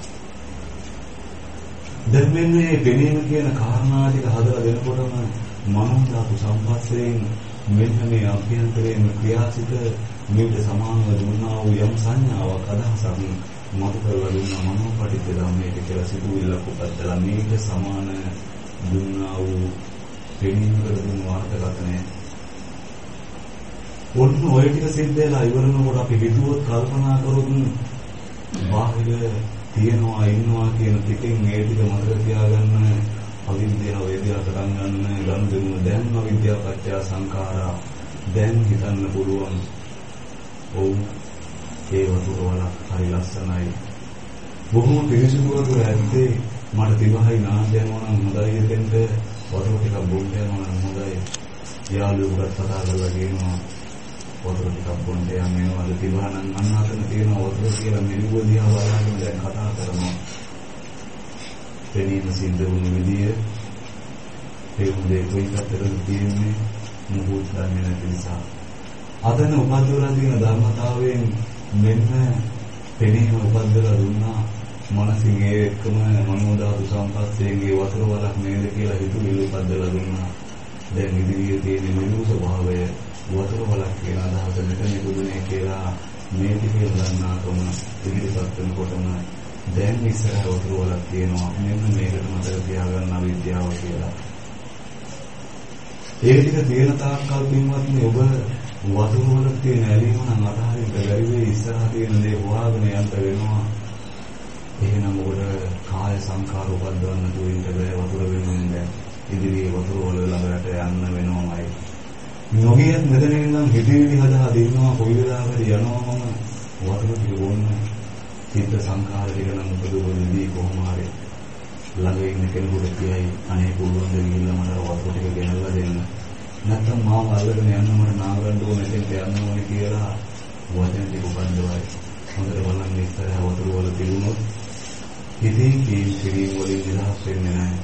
දැන් මෙන්නේ පෙනීම කියන කාරණා ටික හදලා දෙනකොටම මනෝධාතු සම්පස්සයෙන් මෙන්න මේ අභ්‍යන්තරයෙන් ක්‍රියාසිත මේට සමානව දුන්නා වූ යම් සංඥාවක් අදහසක් මතු කරලා දුන්න මනෝපටිච්ච ධම්මයේ කියලා සිතුවිල්ලක් උපද්දලා මේක සමාන දුන්නා වූ දෙනින් කරදුන් වාර්තකතනේ ඔන්න ඔය ටික සිද්ධ වෙලා ඉවරනකොට අපි හිතුවොත් කල්පනා කරොත් බාහිර තියනවා ඉන්නවා කියන ටිකෙන් මේ ටික මතක තියාගන්න අවිද්‍යාව වේදියා කරන් ගන්න ගනුදෙනු දැන් අවිද්‍යාව පත්‍ය සංඛාරා දැන් හිතන්න පුළුවන් ඔව් ඒ වතුර වල හරි ලස්සනයි බොහොම පිරිසිදු වතුර ඇත්තේ මට තිබහයි නාන්න යනවා නම් හොඳයි දෙන්න වතුර ටිකක් බොන්න යනවා නම් හොඳයි යාළුවෙකුට කතා කරලා කියනවා වතුර ටිකක් බොන්න යනවා අද තිබහනම් අන්න අතන තියෙන වතුර කියලා මෙලුව දිහා බලන්න දැන් කතා කරනවා දෙනින් සිද්ධ වුණු විදිය ඒ උදේ කොයි පැත්තටද තියෙන්නේ මොහොත දන්නේ නැති නිසා අදන උපද්දවලා තියෙන ධර්මතාවයෙන් මෙන්න පෙනීම උපද්දලා දුන්නා මනසින් ඒ එක්කම මනෝධාතු සම්පස්සේගේ වතුර වලක් නේද කියලා හිතුවිලි උපද්දලා දුන්නා දැන් ඉදිරියේ තියෙන මෙලු ස්වභාවය වතුර වලක් කියන අදහස මෙතන ඉදුනේ කියලා මේ ටිකේ ගන්නාකම ඉදිරිපත් වෙනකොටම දැන් ඉස්සරහ වතුර වලක් තියෙනවා මෙන්න මේකට මතක තියාගන්න අවිද්‍යාව කියලා ඒ ටික තියෙන තාක්කල් පින්වත්නි ඔබ වතුර වල තියෙන ඇලීම නම් අතහරින්න බැරි වෙයි ඉස්සරහ තියෙන දේ හොයාගෙන යන්න වෙනවා එහෙනම් ඔබට කාය සංඛාර උපද්දවන්න දුවින්ද බෑ වතුර වෙනුවෙන් දැන් ඉදිරියේ වතුර වල ළඟට යන්න වෙනවමයි නොගියත් මෙතන ඉඳන් හිතේවි හදා දෙන්නවා කොයි වෙලාවකද යනවම වතුර ටික බොන්න චිත්ත සංඛාර ටික නම් උපදවලදී කොහොම හරි ළඟ ඉන්න කෙනෙකුට කියයි අනේ පුළුවන් ද ගිහිල්ලා මට වතුර ටික ගෙනල්ලා දෙන්න නැත්නම් මාව අල්ලගෙන යන්න මට නාගන්න ඕනේ දෙන්න යන්න ඕනේ කියලා වචන ටික උපන්දවයි හොඳට බලන්න ඉස්සරහ වතුර වල තිබුණොත් ඉතින් කී ක්‍රීම් වලින් නිදහස් වෙන්නේ නැහැ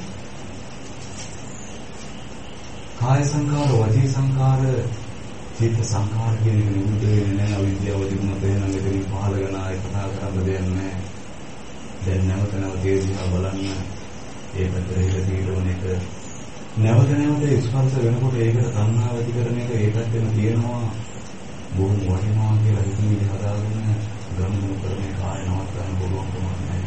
කාය සංඛාර වචී සංඛාර චිත්ත සංඛාර කියන එක නිරුද්ධ වෙන්නේ නැහැ අවිද්‍යාව තිබුණත් එහෙනම් එතනින් පහළගෙන ආයෙ කතා කරන්න දෙයක් නැහැ දැන් නැවත නැවත ඒ දිහා බලන්න ඒ පැත්තට හිත తీරවන එක නැවත නැවත ස්පර්ශ වෙනකොට ඒකට තණ්හාව ඇති කරන එක ඒ පැත්තෙම තියෙනවා බොහොම වටිනවා කියලා හිතන්නේ හදාගෙන ගමන කරන කාය නවත්තන්න පුළුවන් කමක් නැහැ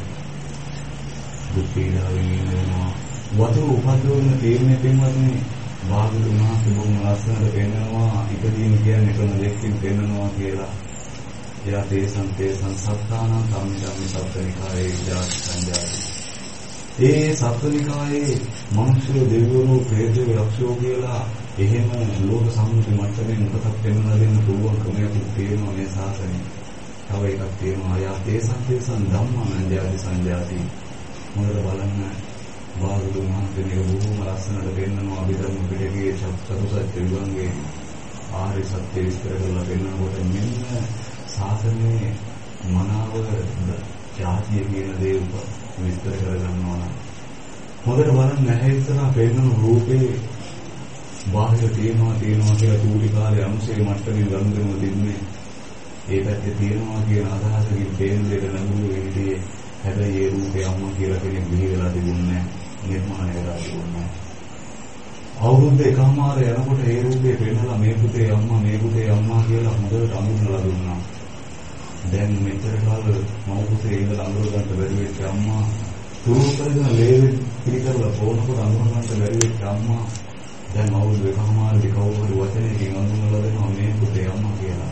දුක් පීඩාවෙන් ඉන්නවා වතුර උපද්දවන්න තීරණය පින්වත්නි භාගතුන් වහන්සේ බොහොම ලස්සනට පෙන්නනවා ඉදීම කියන්නේ එකම දෙකකින් පෙන්නනවා කියලා. එයා තේසං තේසං සත්තානං සම්මිදම්මි සත්ත්වනිකායේ විජාති සංජාති. ඒ සත්ත්වනිකායේ මනුෂ්‍ය දෙවිවරු ප්‍රේතයෝ යක්ෂයෝ කියලා එහෙම ලෝක සම්මුති මට්ටමින් උපතක් පෙන්වලා දෙන්න පුළුවන් ක්‍රමයක් තියෙනවා මේ ශාසනයේ. තව එකක් තියෙනවා යා තේසං තේසං ධම්මං ජාති සංජාති. මොකද බලන්න භාගතුන් වහන්සේ මේක බොහොම ලස්සනට පෙන්නනවා අභිධර්ම පිටකයේ චතුසත්‍ය විභංගයේ ආර්ය සත්‍ය විස්තර කරලා පෙන්නනකොට මෙන්න ශාසනයේ මනාව ජාතිය කියන දේ විස්තර කරගන්නවා නම් හොඳට බලන්න නැහැ ඉස්සරහ පෙන්නන රූපේ බාහිර තියෙනවා තියෙනවා කියලා චූටි කාලේ අනුසේ මට්ටමින් ගනුදෙනු දෙන්නේ ඒ පැත්තේ තියෙනවා කියන අදහසකින් පේන දෙයක් නඟුරු වෙන්නේ හැබැයි ඒ රූපේ අම්මා කියලා කෙනෙක් බිහි වෙලා තිබුණේ නැහැ නිර්මාණය වෙලා තිබුණේ අවුරුද්ද එකමාර යනකොට ඒ රූපේ පෙන්නලා මේ පුතේ අම්මා මේ පුතේ අම්මා කියලා හොඳට අඳුනලා දුන්නා දැන් මෙතර කාල මව පුතේ ඉඳලා අඳුර ගන්න බැරි වෙච්ච අම්මා තුරු කරගෙන ලේවි පිළිකරලා පොනකොට අඳුර ගන්න බැරි වෙච්ච අම්මා දැන් අවුරුදු එකමාරදී කවුරු හරි වචනයකින් අඳුනලා දෙනවා මේ පුතේ අම්මා කියලා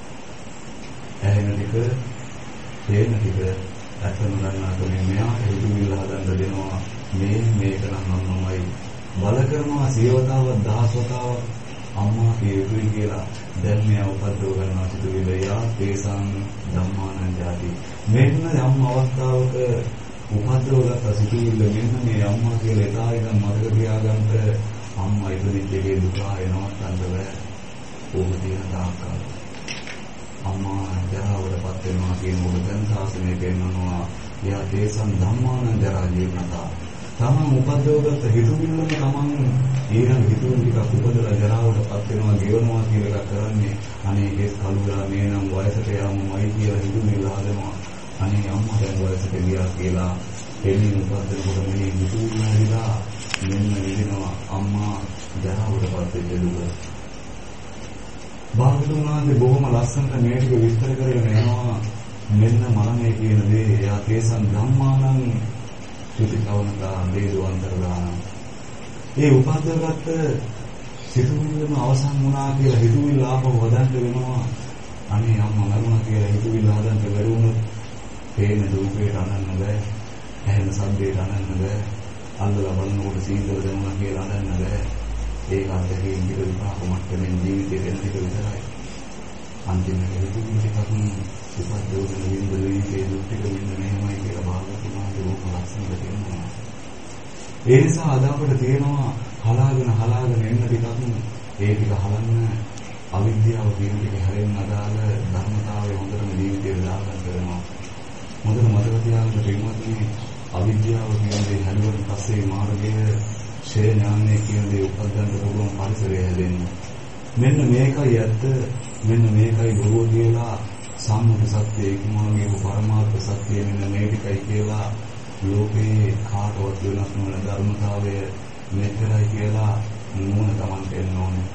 ඇහෙන ටික තේන ටික අතන ගන්නාට මේ මෙයාට හිතුවිල්ල හදන්න දෙනවා මේ මේක නම් අම්මමයි බල කරනවා සියවතාවක් දහස්වතාවක් අම්මා කියුයි කියලා දැන් මෙයා උපද්දව ගන්නවා සිතුවිල්ල යා තේසං ධම්මානං ජාති මෙන්න යම් අවස්ථාවක උපද්දවගත සිතුවිල්ල මෙන්න මේ අම්මා කියලා එදා ඉඳන් මතක තියාගන්න අම්මා ඉදිරියට එකේ දුක එනවත්තන්ද බෑ ඕක තියෙන තාක්කල් අම්මා ජරාවටපත් වෙනවා කියනකොට දැන් සාසනය පෙන්වනවා යා තේසං ධම්මානං ජරා ජීවනතා තමන් උපද්දවගත්ත හිතුවිල්ලම තමන් ඊළඟ හිතුවිලි ටිකක් උපදලා ජරාවටපත් වෙනවා ගෙවනවා කියලා එකක් කරන්නේ අනේ ඒස් කලුරා මේ නම් වයසට යාමමයි කියලා හිතුවිල්ල හදනවා අනේ අම්මා දැන් වයසට ගියා කියලා එළින් උපද්දනකොට මේ හිතුවිල්ල හරිලා මෙන්න විදිනවා අම්මා ජරාවටපත් වෙච්ච දුක භාගතුන් වහන්සේ බොහොම ලස්සනට මේ ටික විස්තර කරගෙන යනවා මෙන්න මරණය කියන දේ එයා තේසන් ධම්මානං චුතිකවනකා වේදවන්තරදාන. ඒ උපද්දවගත්ත සිතුවිල්ලම අවසන් වුණා කියලා හිතුවිල්ල ආපහු හදන්න වෙනවා. අනේ අම්මා මරුණා කියලා හිතුවිල්ල හදන්න බැරි වුණොත් පේන රූපේට අනන්න බෑ. ඇහෙන ශබ්දයට අනන්න බෑ. අල්ලලා බලනකොට සීතල දැනුණා කියලා අනන්න බෑ. ඒක අත්දැකීම් පිට විපාක මට්ටමින් ජීවිතේ වෙන ටික විතරයි. අන්තිමට හිතුවිලි ටිකක් උපද්දවගෙන විඳින්නේ දුක් ටික මෙන්න මෙහෙමයි කියලා භාගතුමාගේ රූප ලක්ෂණ දෙන්නවා. ඒ නිසා අද අපිට තියෙනවා හලාගෙන හලාගෙන එන්න ටිකක් ඒ ටික හලන්න අවිද්‍යාව කියන ටික හැරෙන්න අදාළ ධර්මතාවය හොඳටම ජීවිතේ දාගන්න කරනවා. මොකද මතක තියාගන්න පින්වත්නි අවිද්‍යාව කියන්නේ හැලුවට පස්සේ මාර්ගයේ ශේ ඥානයේ කියන දේ උපදන්න පුළුවන් පරිසරය හැදෙන්නේ. මෙන්න මේකයි ඇත්ත, මෙන්න මේකයි බොරු කියලා සම්මුති සත්‍ය ඒකමාගේ පරමාර්ථ සත්‍ය මෙන්න මේ ටිකයි කියලා ලෝකේ කාටවත් වෙනස් නොවන ධර්මතාවය මෙච්චරයි කියලා නුවණ තමන්ට එන්න ඕනේ.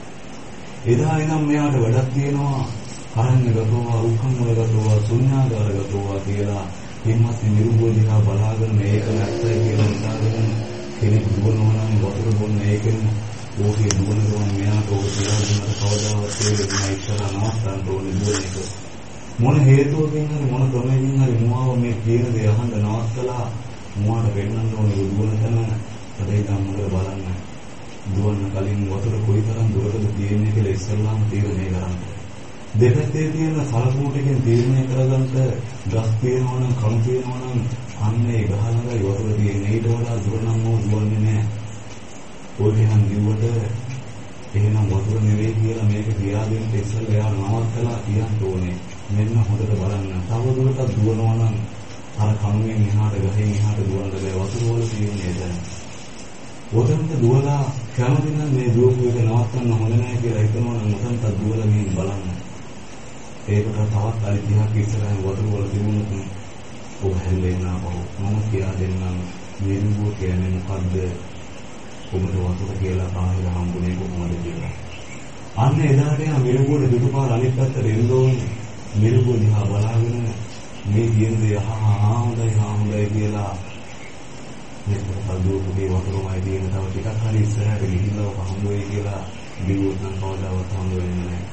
එදා ඉඳන් මෙයාට වැඩක් තියෙනවා අරඤ්‍යගතව, රුක්ඛමූලගතව, ශුන්‍යාගාරගතව කියලා හිම්මත් නිරුබෝධිකා බලාගෙන මේක නැත්තයි කියලා හිතාගෙන කෙනෙක් දුවනවා නම් වතුර බොන්න ඒකෙන් ඕකේ දුවන ගමන් මෙයාට ඕක කියලා දුන්නට කවදාවත් තේරෙන්නේ ඉස්සර නවත්තන්න ඕනේ දුවන එක. මොන හේතුවකින් හරි මොන ක්‍රමයකින් හරි මුවාව මේ කියන දේ අහන්න නවත්තලා මුවාට වෙන්නන්න ඕනේ දුවන තැන හදේකම් මොකද බලන්න. දුවන්න කලින් වතුර කොයිතරම් දුරකද තියෙන්නේ කියලා ඉස්සරලාම තීරණය කරන්න. දෙපැත්තේ තියෙන සලකුණු ටිකෙන් තීරණය කරගන්න ගස් තියෙනවා නම් කණු තියෙනවා නම් අන්නේ ගහ ළඟයි වතුර තියෙන්නේ. ඊට වඩා දුර නම් මො දුවන්නේ නැහැ. ඔය ටිකන් දිව්වට එහෙනම් වතුර නෙවෙයි කියලා මේක කියා දෙන්න ඉස්සෙල්ලා එයා නවත්තලා කියන්න ඕනේ. මෙන්න හොඳට බලන්න. තව දුරටත් දුවනවා නම් අර කණුවෙන් එහාට ගහෙන් එහාට දුවන්න බෑ. වතුර වල තියෙන්නේ දැන්. ඔතනට දුවලා කැමති නම් මේ දුවපු එක නවත්තන්න හොඳ නැහැ කියලා හිතනවා නම් ඔතනට දුවලා ගිහින් බලන්න. ඒකට තවත් අලි තිහක් ඉස්සරහින් වතුර වල තිබුණොත් ඔබ හැල්ලෙන්න ආපහු මම කියා දෙන්නම් නිරුබෝ කියන්නේ මොකද්ද? ඔබට වතුර කියලා කාහිලා හම්බුනේ කොහොමද කියලා. අන්න එදාට යා නිරුබෝට පිටුපාර අනිත් පැත්තට එන්න ඕනේ. නිරුබෝ දිහා බලාගෙන මේ කියන දේ අහා ආ හොඳයි ආ හොඳයි කියලා මේක පදුවුගේ වතුරමයි තියෙන තව ටිකක් හරි ඉස්සරහට ගිහිල්ලා ඔබ හම්බ වෙයි කියලා දිවුවොත් නම් කවදාවත් හම්බ වෙන්නේ නැහැ.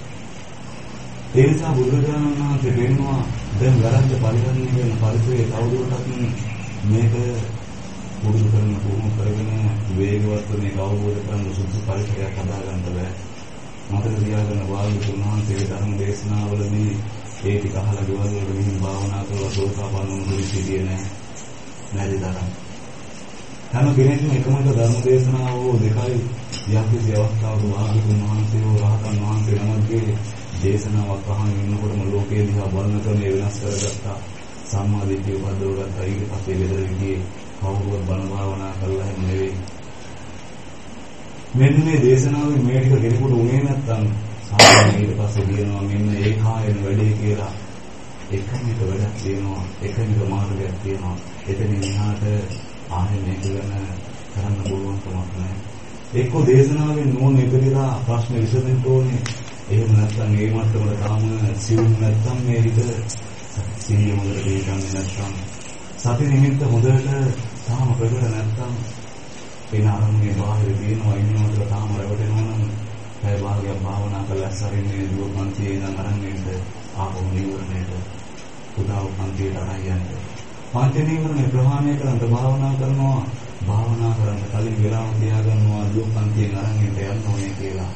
ඒ නිසා බුදුරජාණන් වහන්සේ වෙනවා දැන් වැරද්ද පරිහරණය වෙන පරිසරයේ තවදුරටත් මේක පුරුදු කරන පුහුණු කරගෙන වේගවත් මේක අවබෝධ කරගන්න සුදුසු පරිසරයක් හදාගන්න බෑ. මතක තියාගන්න වාල්මීකි වහන්සේගේ ධර්ම දේශනාවලදී ඒ ටික අහලා ගෙවල් වල ගිහින් භාවනා කරලා සෝතාපන්න වුණු සිටියේ නැහැ. නැති තරම්. හැම කෙනෙක්ම එකම ධර්ම දේශනාව දෙකයි යම්කිසි අවස්ථාවක වාල්මීකි වහන්සේ හෝ රහතන් වහන්සේ නමක්ගේ දේශනාවක් අහන් ඉන්නකොටම ලෝකයේ දිහා බලන ක්‍රමය වෙනස් කරගත්තා. සම්මා දිට්ඨිය උපදව ගත්තා. ඊට පස්සේ ගෙදර ගියේ කවුරුවත් බණ භාවනා කළා හැම නෙවෙයි. මෙන්න මේ දේශනාවේ මේ ටික කෙනෙකුට උනේ නැත්තම් සාමාන්‍යයෙන් ඊට පස්සේ කියනවා මෙන්න ඒ කායන වැඩේ කියලා. එකම එක වැඩක් තියෙනවා. එකම මාර්ගයක් තියෙනවා. එතනින් එහාට ආයෙ මේක ගැන කරන්න පුළුවන් කමක් නැහැ. එක්ක දේශනාවෙන් නෝන ඉදිරියලා ප්‍රශ්න විසඳෙන්න ඕනේ. එහෙම නැත්නම් මේ මට්ටමට තාම සිවුම් නැත්නම් මේ හිත සිහිය හොඳට දෙන්නේ නැත්නම් සති නිමිත්ත හොඳට තාම ප්‍රකට නැත්නම් වෙන අරමුණේ බාහිර දිනනවා ඉන්නවට තාම රැවටෙනවා නම් ඒ භාගයක් භාවනා කළා සරින්නේ දුව පන්තියේ ඉඳන් අරන් එන්න ආපහු නිවරණයට උදාව පන්තියට අරන් යන්න. පන්ති නිවරණය ප්‍රහාණය කරන්න භාවනා කරනවා. භාවනා කරන්න කලින් වෙලාව තියාගන්නවා දුව පන්තියෙන් අරන් එන්න යන්න ඕනේ කියලා.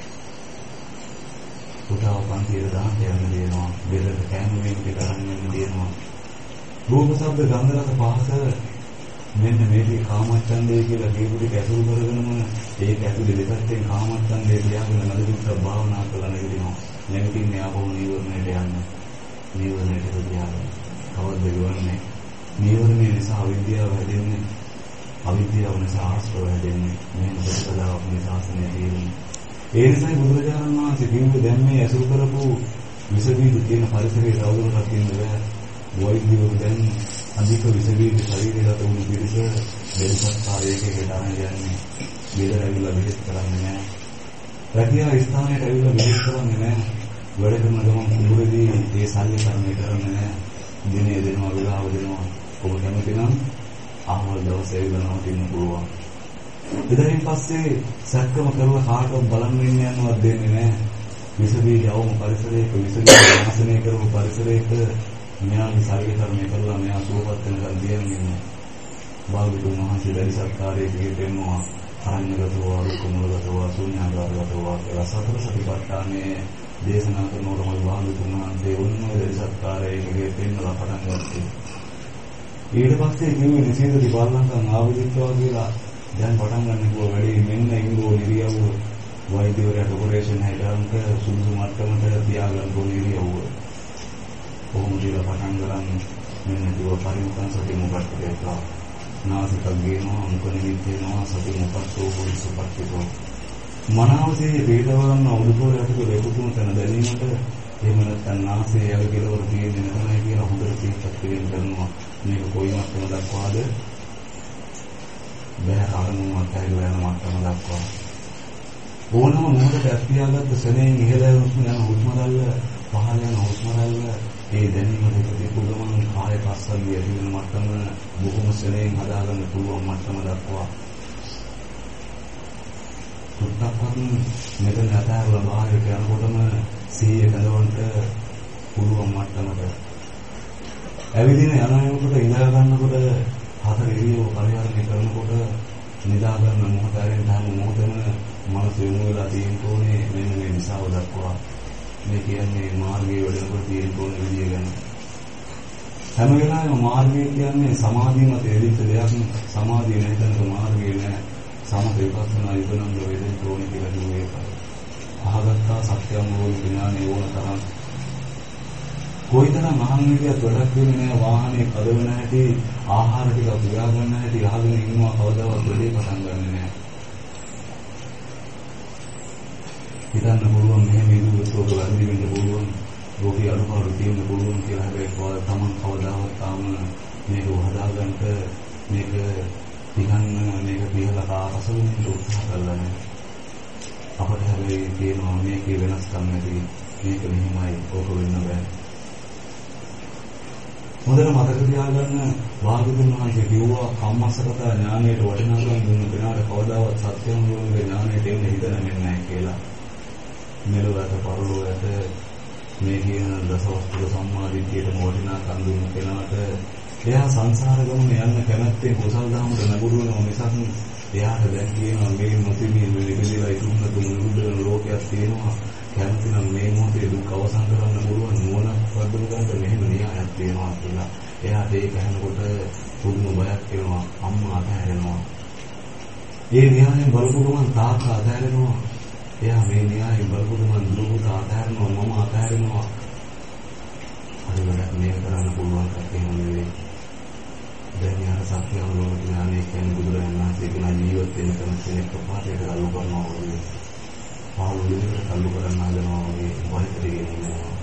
උදාව පන්තියට දාන්න යන්න දෙනවා. බෙදට කැම වෙන්නේ තරම් යන්න දෙනවා. රූප ශබ්ද ගන්ධ රස පහස මෙන්න මේකේ කාමච්ඡන්දය කියලා කියපු දෙක ඇසුරු කරගෙනම ඒක ඇතුලේ දෙපැත්තෙන් කාමච්ඡන්දය තියාගෙන නඩුවිට භාවනා කරලා නෙවෙනවා. නැගිටින්නේ ආපහු නීවරණයට යන්න. නීවරණයට තියාගන්න. කවද්ද ගවන්නේ? නීවරණය නිසා අවිද්‍යාව හැදෙන්නේ. අවිද්‍යාව නිසා ආශ්‍රව හැදෙන්නේ. මේ ප්‍රතිපදාවක් මේ ශාසනය තියෙන්නේ. ඒ නිසා බුදුරජාණන් වහන්සේ කිව්වේ දැන් මේ ඇසුරු කරපු විස බීජ තියෙන පරිසරයේ තවදුරටත් තියෙන බෑ. වෛද්‍යවරු දැන් අධික විස බීජ ශරීරයට උණු පිළිස දෙලසත් ආයේකේ දාන යන්නේ. ගෙදර ඇවිල්ලා විහිස් කරන්නේ නැහැ. රැකියා ස්ථානයට ඇවිල්ලා විහිස් කරන්නේ නැහැ. වැඩ කරන ගමන් කුඹුරේදී ඒ සල්ලි කරන්නේ කරන්නේ නැහැ. දිනේ දෙනවා විලාව දෙනවා. ඔබ කැමති නම් ආවල් දවසේ වෙනවා දෙන්න පුළුවන්. ඊටයින් පස්සේ සැකම කරලා කාටවත් බලන්න ඉන්න යනවත් දෙන්නේ නැහැ. විස බීජ අවම පරිසරයක විස බීජ නාශනය කරපු පරිසරයක මෙයාගේ ශරීර කර්මය කරලා මෙයා සුවපත් වෙනකන් දියන්නේ නැහැ. භාගතුන් වහන්සේ දැඩි සත්කාරයේ දෙන්නවා අරඤ්‍යගතව රුකුමලගතව ශුන්‍යාගාරගතව කියලා සතර සතිපට්ඨානයේ දේශනා කරනකොට මම භාගතුන් වහන්සේ උන්ම දැඩි සත්කාරයේ දෙන්නලා පටන් ගත්තා. ඊට පස්සේ කිව්වේ නිසීදති බලංකම් ආවිදිත්වා කියලා දැන් පටන් ගන්නකෝ වැඩි මෙන්න ඉංගෝ නිරියව වෛද්‍යවරයාට ඔපරේෂන් හැදගන්න සුදුසු මට්ටමට තියාගන්න ඕන නිරියව. කොහොමද කියලා පටන් ගන්න මෙන්න දිව පරිමුඛන් සති මොකක්ද කියලා. නාසිකක් ගේනවා මුඛ නිමිත්තේනවා සති මොකක්දෝ පොලිසපත්තිකෝ. මනෝසේ වේදවරන්න උඩුකෝලයට ලැබුතුන තැන දැනීමට එහෙම නැත්නම් නාසයේ යල කෙලවර තියෙන්නේ නැතනයි කියලා හොඳට තීක්ෂණ කිරීම කරනවා. මේක කොයි මට්ටම දක්වාද? බෑ ආරමුණක් ඇවිල්ලා යන මට්ටම දක්වා. ඕනම මොහොතක ඇස්තියාගත්ත සෙනෙන් ඉහළ හුස්ම යන හුස්ම රැල්ල පහළ යන හුස්ම රැල්ල ඒ දැනීම දෙක තිබුණම කාය පස්සල්ලිය ඇති වෙන මට්ටම බොහොම සෙනෙන් හදාගන්න පුළුවන් මට්ටම දක්වා. තුත්තක්වත් මෙතන ඇතහැරලා බාහිරට යනකොටම සිහිය ගලවන්න පුළුවන් මට්ටමට. ඇවිදින යනකොට ඉඳලා ගන්නකොට හතර ඉරියව් පරිහරණය කරනකොට නිදා ගන්න මොහොත ඇරෙන්න හැම මොහොතම මනස යොමු වෙලා තියෙන තෝනේ මෙන්න මේ දිශාව දක්වා. මේ කියන්නේ මාර්ගයේ වැඩනකොට තියෙන තෝන විදිය ගැන. හැම වෙලාවෙම මාර්ගය කියන්නේ සමාධිය මත එදිට දෙයක්. සමාධිය නැතනක මාර්ගය නෑ. සමථ විපස්සනා යොදනම වේදෙන් තෝනේ කියලා කිව්වේ ඒකයි. අහගත්තා සත්‍යම් වූ විඥානේ ඕන තරම් කොයිතරම් මහන්සියත් වැඩක් වෙන්නේ නැහැ. වාහනේ කඩවෙන හැටි ආහාර ටික පුරා ගන්න හැටි අහගෙන ඉන්නවා. කවදාවත් දෙලේ පටන් ගන්නෙ නැහැ. හිතන්න පුළුවන් මෙහෙම ඉදුවොත් ඔබ වැරදි වෙන්න පුළුවන්. ඔබේ අනුපාඩු තියෙන්න පුළුවන් කියලා. හැබැයි තමන් කවදාවත් තාම මේක හදාගන්න මේක පිහන්න මේක පිහලා කාරස වෙන්න උත්සාහ කරලා නැහැ. අපිට හැබැයි තියෙනවා මේකේ වෙනස්කම් නැති මේක මෙහිමයි ඕක වෙන්න බෑ. හොඳට මතක තියාගන්න වාග්තුන් වහන්සේ කිව්වා කම්මස්සගත ඥානයට වටිනාකම් දුන්න කෙනාට කවදාවත් සත්‍යම වූ ඥානයට එන්න හිතන්නේ නැහැ කියලා. මෙලොවට පරලොවට මේ කියන දසවස්තුක සම්මාදිට්ඨියට වටිනාකම් දුන්න කෙනාට එයා සංසාර ගමන යන්න කැමැත්තේ කුසල් දහමට නැඹුරු වෙනව මිසක් එයාට දැන් කියනවා මේ නොතිමී නිවිදලා ඉතුරුන තුමුදුන ලෝකයක් තියෙනවා. කැමතිනම් මේ මොහොතේ දුක් අවසන් කරන්න පුළුවන් නුවණක් වර්ධනය කරන්න මෙහෙම න්‍යායක් තියෙනවා කියලා. එයාට ඒක අහනකොට පුදුම බයක් එනවා. අම්මා අතහැරෙනවා. ඒ න්‍යායෙන් බලපු ගමන් තාත්තා අතහැරෙනවා. එයා මේ න්‍යායෙන් බලපු ගමන් දුරුට අතහැරෙනවා. මම අතහැරෙනවා. හරි වැඩක් මේක කරන්න පුළුවන් කටේ නෙවෙයි. දැන් යාර සත්‍යම ලෝක ඥානයේ කියන්නේ බුදුරජාණන් වහන්සේගේ ජීවිත වෙන කෙනෙක් ප්‍රපාතයට අල්ලු කරනවා වගේ. පාළු විදිහට කල්ලු කරන්න හදනවා වගේ වෛද්‍යයෙන් ඉන්නවා.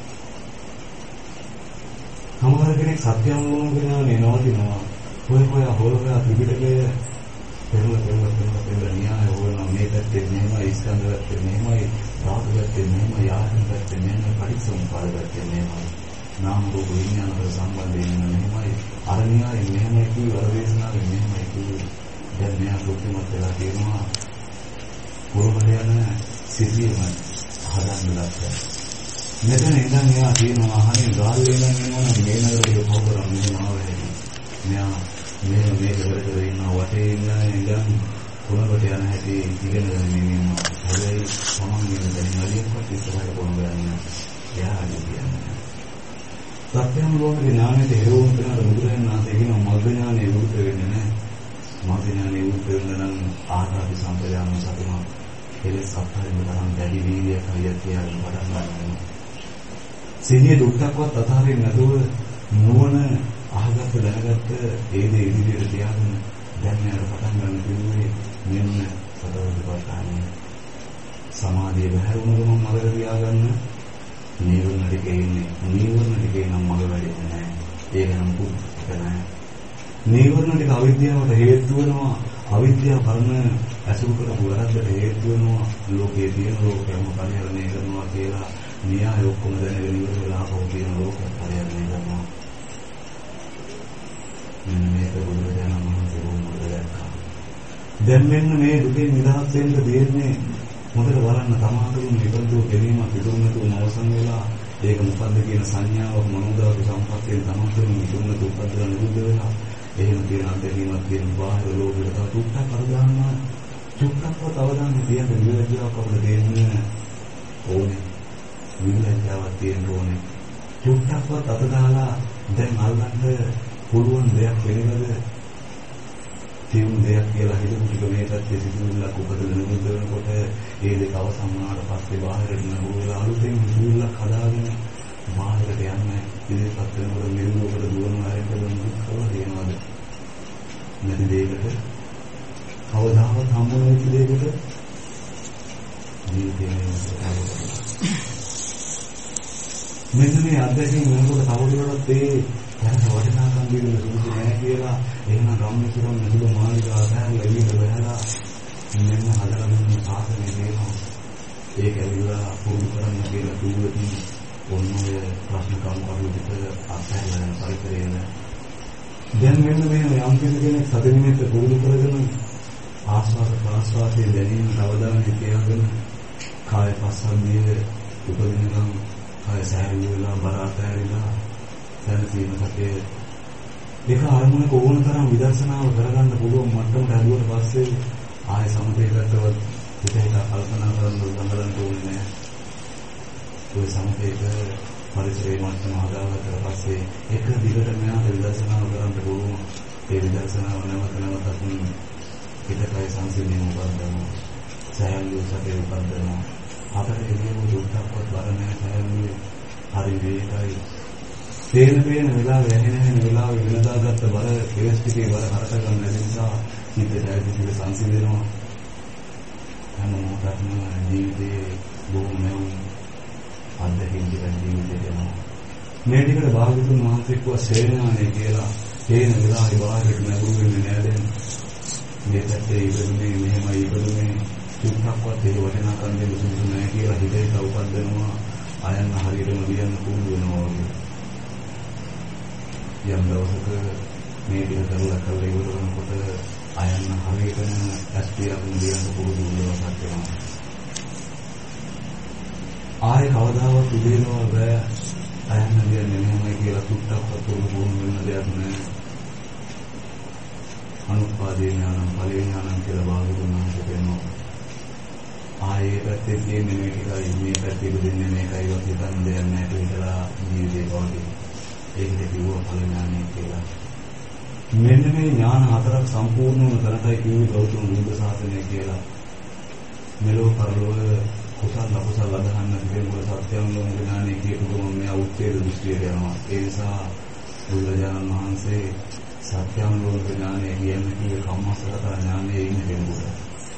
සමහර කෙනෙක් සත්‍යම ලෝක ඥානය නවතිනවා. හොය හොය හොලලා ත්‍රිපිටකය පෙරලා පෙරලා පෙරලා පෙරලා න්‍යාය හොයනවා. මේ පැත්තේ මෙහෙමයි, ස්කන්ධ පැත්තේ මෙහෙමයි, ධාතු පැත්තේ මෙහෙමයි, ආයතන පැත්තේ මෙහෙමයි, පටිච්චසමුප්පාද පැත්තේ මෙහෙමයි. නාම රූප විඥාන වල සම්බන්ධයෙන් මෙහෙමයි. අර න්‍යාය මෙහෙමයි කිව්ව, අර වේදනාවේ මෙහෙමයි කිව්ව. දැන් මෙයා දුක්ඛමත් වෙලා තියෙනවා. පුරමල යන සිටියම හදන්න ලක්ෂය. මෙතන ඉඳන් එයා කියනවා අහන්නේ ගාල් වෙනන් වෙනවා මේ නගරේ පොකරම් මෙහෙමව වෙන්නේ. මෙයා මේ මේක කරගෙන ඉන්නවා වටේ ඉන්න ඉඳන් පුරමලට යන හැටි ඉගෙන ගන්න ඉන්නවා. හැබැයි මම කියන දේ නලියක්වත් ඉස්සරහට කොහොමද යන්නේ? එයා කියන්නේ. සත්‍යම ලෝකේ ඥානෙට හේතුන් කරන බුදුරජාණන් වහන්සේ කියනවා මග්ග ඥානෙ වෘත වෙන්නේ නැහැ. මග්ග ඥානෙ වෘත වෙන්න නම් ආකාරي සම්ප්‍රදායම සතුම කෙලෙස් අත්හරින්න තරම් දැඩි වීර්යයක් හරියට තියාගෙන පටන් ගන්නවා. සිහිය දුක්ඛක්වත් අතහරින්න නැතුව නුවණ අහගත්ත දැනගත්ත ඒ දේ ඉදිරියට තියාගෙන දැන් යන පටන් ගන්න කිව්වේ මෙන්න සතරවිපාකානේ සමාධිය බහැරුණුම මගට තියාගන්න නීවරණ ටිකේ ඉන්නේ. නීවරණ ටිකේ නම් මග වැඩෙන්නේ නැහැ. ඒක නම් පුදුක නැහැ. නීවරණ ටික අවිද්‍යාවට හේතු වෙනවා. අවිද්‍යාව කර්ම ඇසුරු කරපු වරද්දට හේතු වෙනවා. ලෝකයේ තියෙන ලෝකයම පරිහරණය කරනවා කියලා න්‍යාය ඔක්කොම දැනගෙන ඉවර වෙලා ආපහු කියන ලෝකයක් හරියන්නේ නැහැ. මෙන්න මේක බුදුරජාණන් වහන්සේ වුණා දැක්කා. දැන් මෙන්න මේ දුකෙන් නිදහස් වෙන්න දෙන්නේ මොකද බලන්න තමාතුරුන් නිබඳව ගැනීමක් ඉදුණු නවසන් වෙලා ඒක මොකද්ද කියන සංඥාවක් මනෝදාතු සම්පත්තියෙන් තමාතුරුන් ඉදුණු උපද්දලා නිරුද්ධ වෙලා එහෙම කියන අත්දැකීමක් කියන බාහිර ලෝකෙට තව තුට්ටක් අර දානවා තුට්ටක්වත් අවදාන්නේ තියෙන විවිධතාවක් අපිට දෙන්න ඕනේ විවිධතාවක් තියෙන්න ඕනේ තුට්ටක්වත් අත දාලා දැන් අල්ලන්න පුළුවන් දෙයක් වෙනවද තියුණු දෙයක් කියලා හිතමු ටික මේ පැත්තේ සිදුවිල්ලක් උපදලා නිරුද්ධ වෙනකොට ඒ දෙක අවසන් වුණාට පස්සේ බාහිරට නගුවලා අලුතෙන් සිදුවිල්ලක් හදාගෙන බාහිරට යන්නේ ඉතින්පත් වෙනකොට මිරිඟුවකට දුවන ආයතන දුක් කරලා දෙනවද නැති දෙයකට කවදාවත් හම්බ වෙච්ච දෙයකට ජීවිතේ මෙන්න මේ අත්දැකීම් වෙනකොට තවදුරටත් ඒ දැන් වටිනාකම් දෙන්න සුදුසු නැහැ කියලා එහෙනම් රම්මිතුරුන් නදුල මාළිගා දැන් එළියට බහලා මෙන්න හදලා මෙන්න සාසනය දෙනවා ඒක ඇවිල්ලා පුරුදු කරන්න කියලා දුවදී ඔන්න ඔය ප්‍රශ්න කම් කරුවිතර අත්හැරලා පරිතරේන දැන් මෙන්න මේ යම් කෙනෙක් සතිනිමිත්ත පුරුදු කරගෙන ආස්වාද ප්‍රාස්වාදයේ දැනීම අවධානය තියාගෙන කාය පස්සන්දියේ උපදිනකම් කාය සෑහළු වෙලා බරාතෑරිලා දැනීම සැපේ ඒක අරමුණක ඕන තරම් විදර්ශනාව කරගන්න පුළුවන් මට්ටමට හදුවට පස්සේ ආය සමතේකටවත් හිතේට කල්පනා කරන්න උදම්බලන්න ඕනේ නැහැ. ඒ සමතේක පරිසරයේ මට්ටම හදාගත්තට පස්සේ එක දිගට මෙයාට විදර්ශනාව කරන්න පුළුවන්. ඒ විදර්ශනාව නැවත නැවතත් හිතේ සංසිඳීම උපදිනවා. සෑහළු සැපේ උපදිනවා. අපේ ඉරියව්ව දුක්ඛවත් බලන්නේ සෑහළු හරි වේගයි තේන තේන වෙලාවෙ ඇහෙන ඇහෙන වෙලාවෙ වෙනදාගත්ත බල කෙලස් ටිකේ බල හරට ගන්න නැති නිසා හිතේ දැයිතික සංසිඳෙනවා හැම මොහොතක්ම ජීවිතේ බොහොම අත්දැකීම් දෙන ජීවිතේ දෙනවා මේ ටිකට භාගතුන් වහන්සේ කිව්වා සේනානේ කියලා තේන වෙලාවෙ බාහිරට නැගුරු වෙන්නේ නැහැ මේ පැත්තේ ඉබදුනේ මෙහෙමයි ඉබදුනේ චුට්ටක්වත් ඒක වටිනාකම් දෙන්න සුදුසු නැහැ කියලා හිතේ උපද්දනවා අයන්න හරියටම ලියන්න පුරුදු වෙනවා වගේ යම් දවසක මේ විදිහ කරලා කරලා ඉවර වෙනකොට අයන්න හරියටම ඇස්තියක් ලියන්න පුරුදු වෙනවා කියලා ආයේ කවදාවත් උදේනවා බෑ අයන්න ලියන්නේ මෙහෙමයි කියලා චුට්ටක්වත් පුරුදු වෙන්න දෙයක් නැහැ අනුපාදේ ඥානම් ඵලේ ඥානම් කියලා භාගතුන් වහන්සේ කියනවා ආයේ පැත්තේ තියෙන මේ ටිකයි මේ පැත්තේ දෙන්නේ මේකයි වගේ තන දෙයක් නැහැ කියලා ජීවිතේ වගේ ඒකද කිව්වා ඵල ඥානය කියලා. මෙන්න මේ ඥාන හතරක් සම්පූර්ණ වන තරටයි කිව්වේ ගෞතම බුදු සාසනය කියලා. මෙලෝ පරලෝක කුසල අකුසල අදහන්න දෙන්නේ සත්‍යම් ලෝක ඥානය කියපුවම මේ උත්තේජ දෘෂ්ටියට යනවා. ඒ නිසා බුදුරජාණන් වහන්සේ සත්‍යම් ලෝක ඥානය කියන්නේ කියේ කම්මස්සගත ඥානයේ ඉන්න කෙනෙකුට.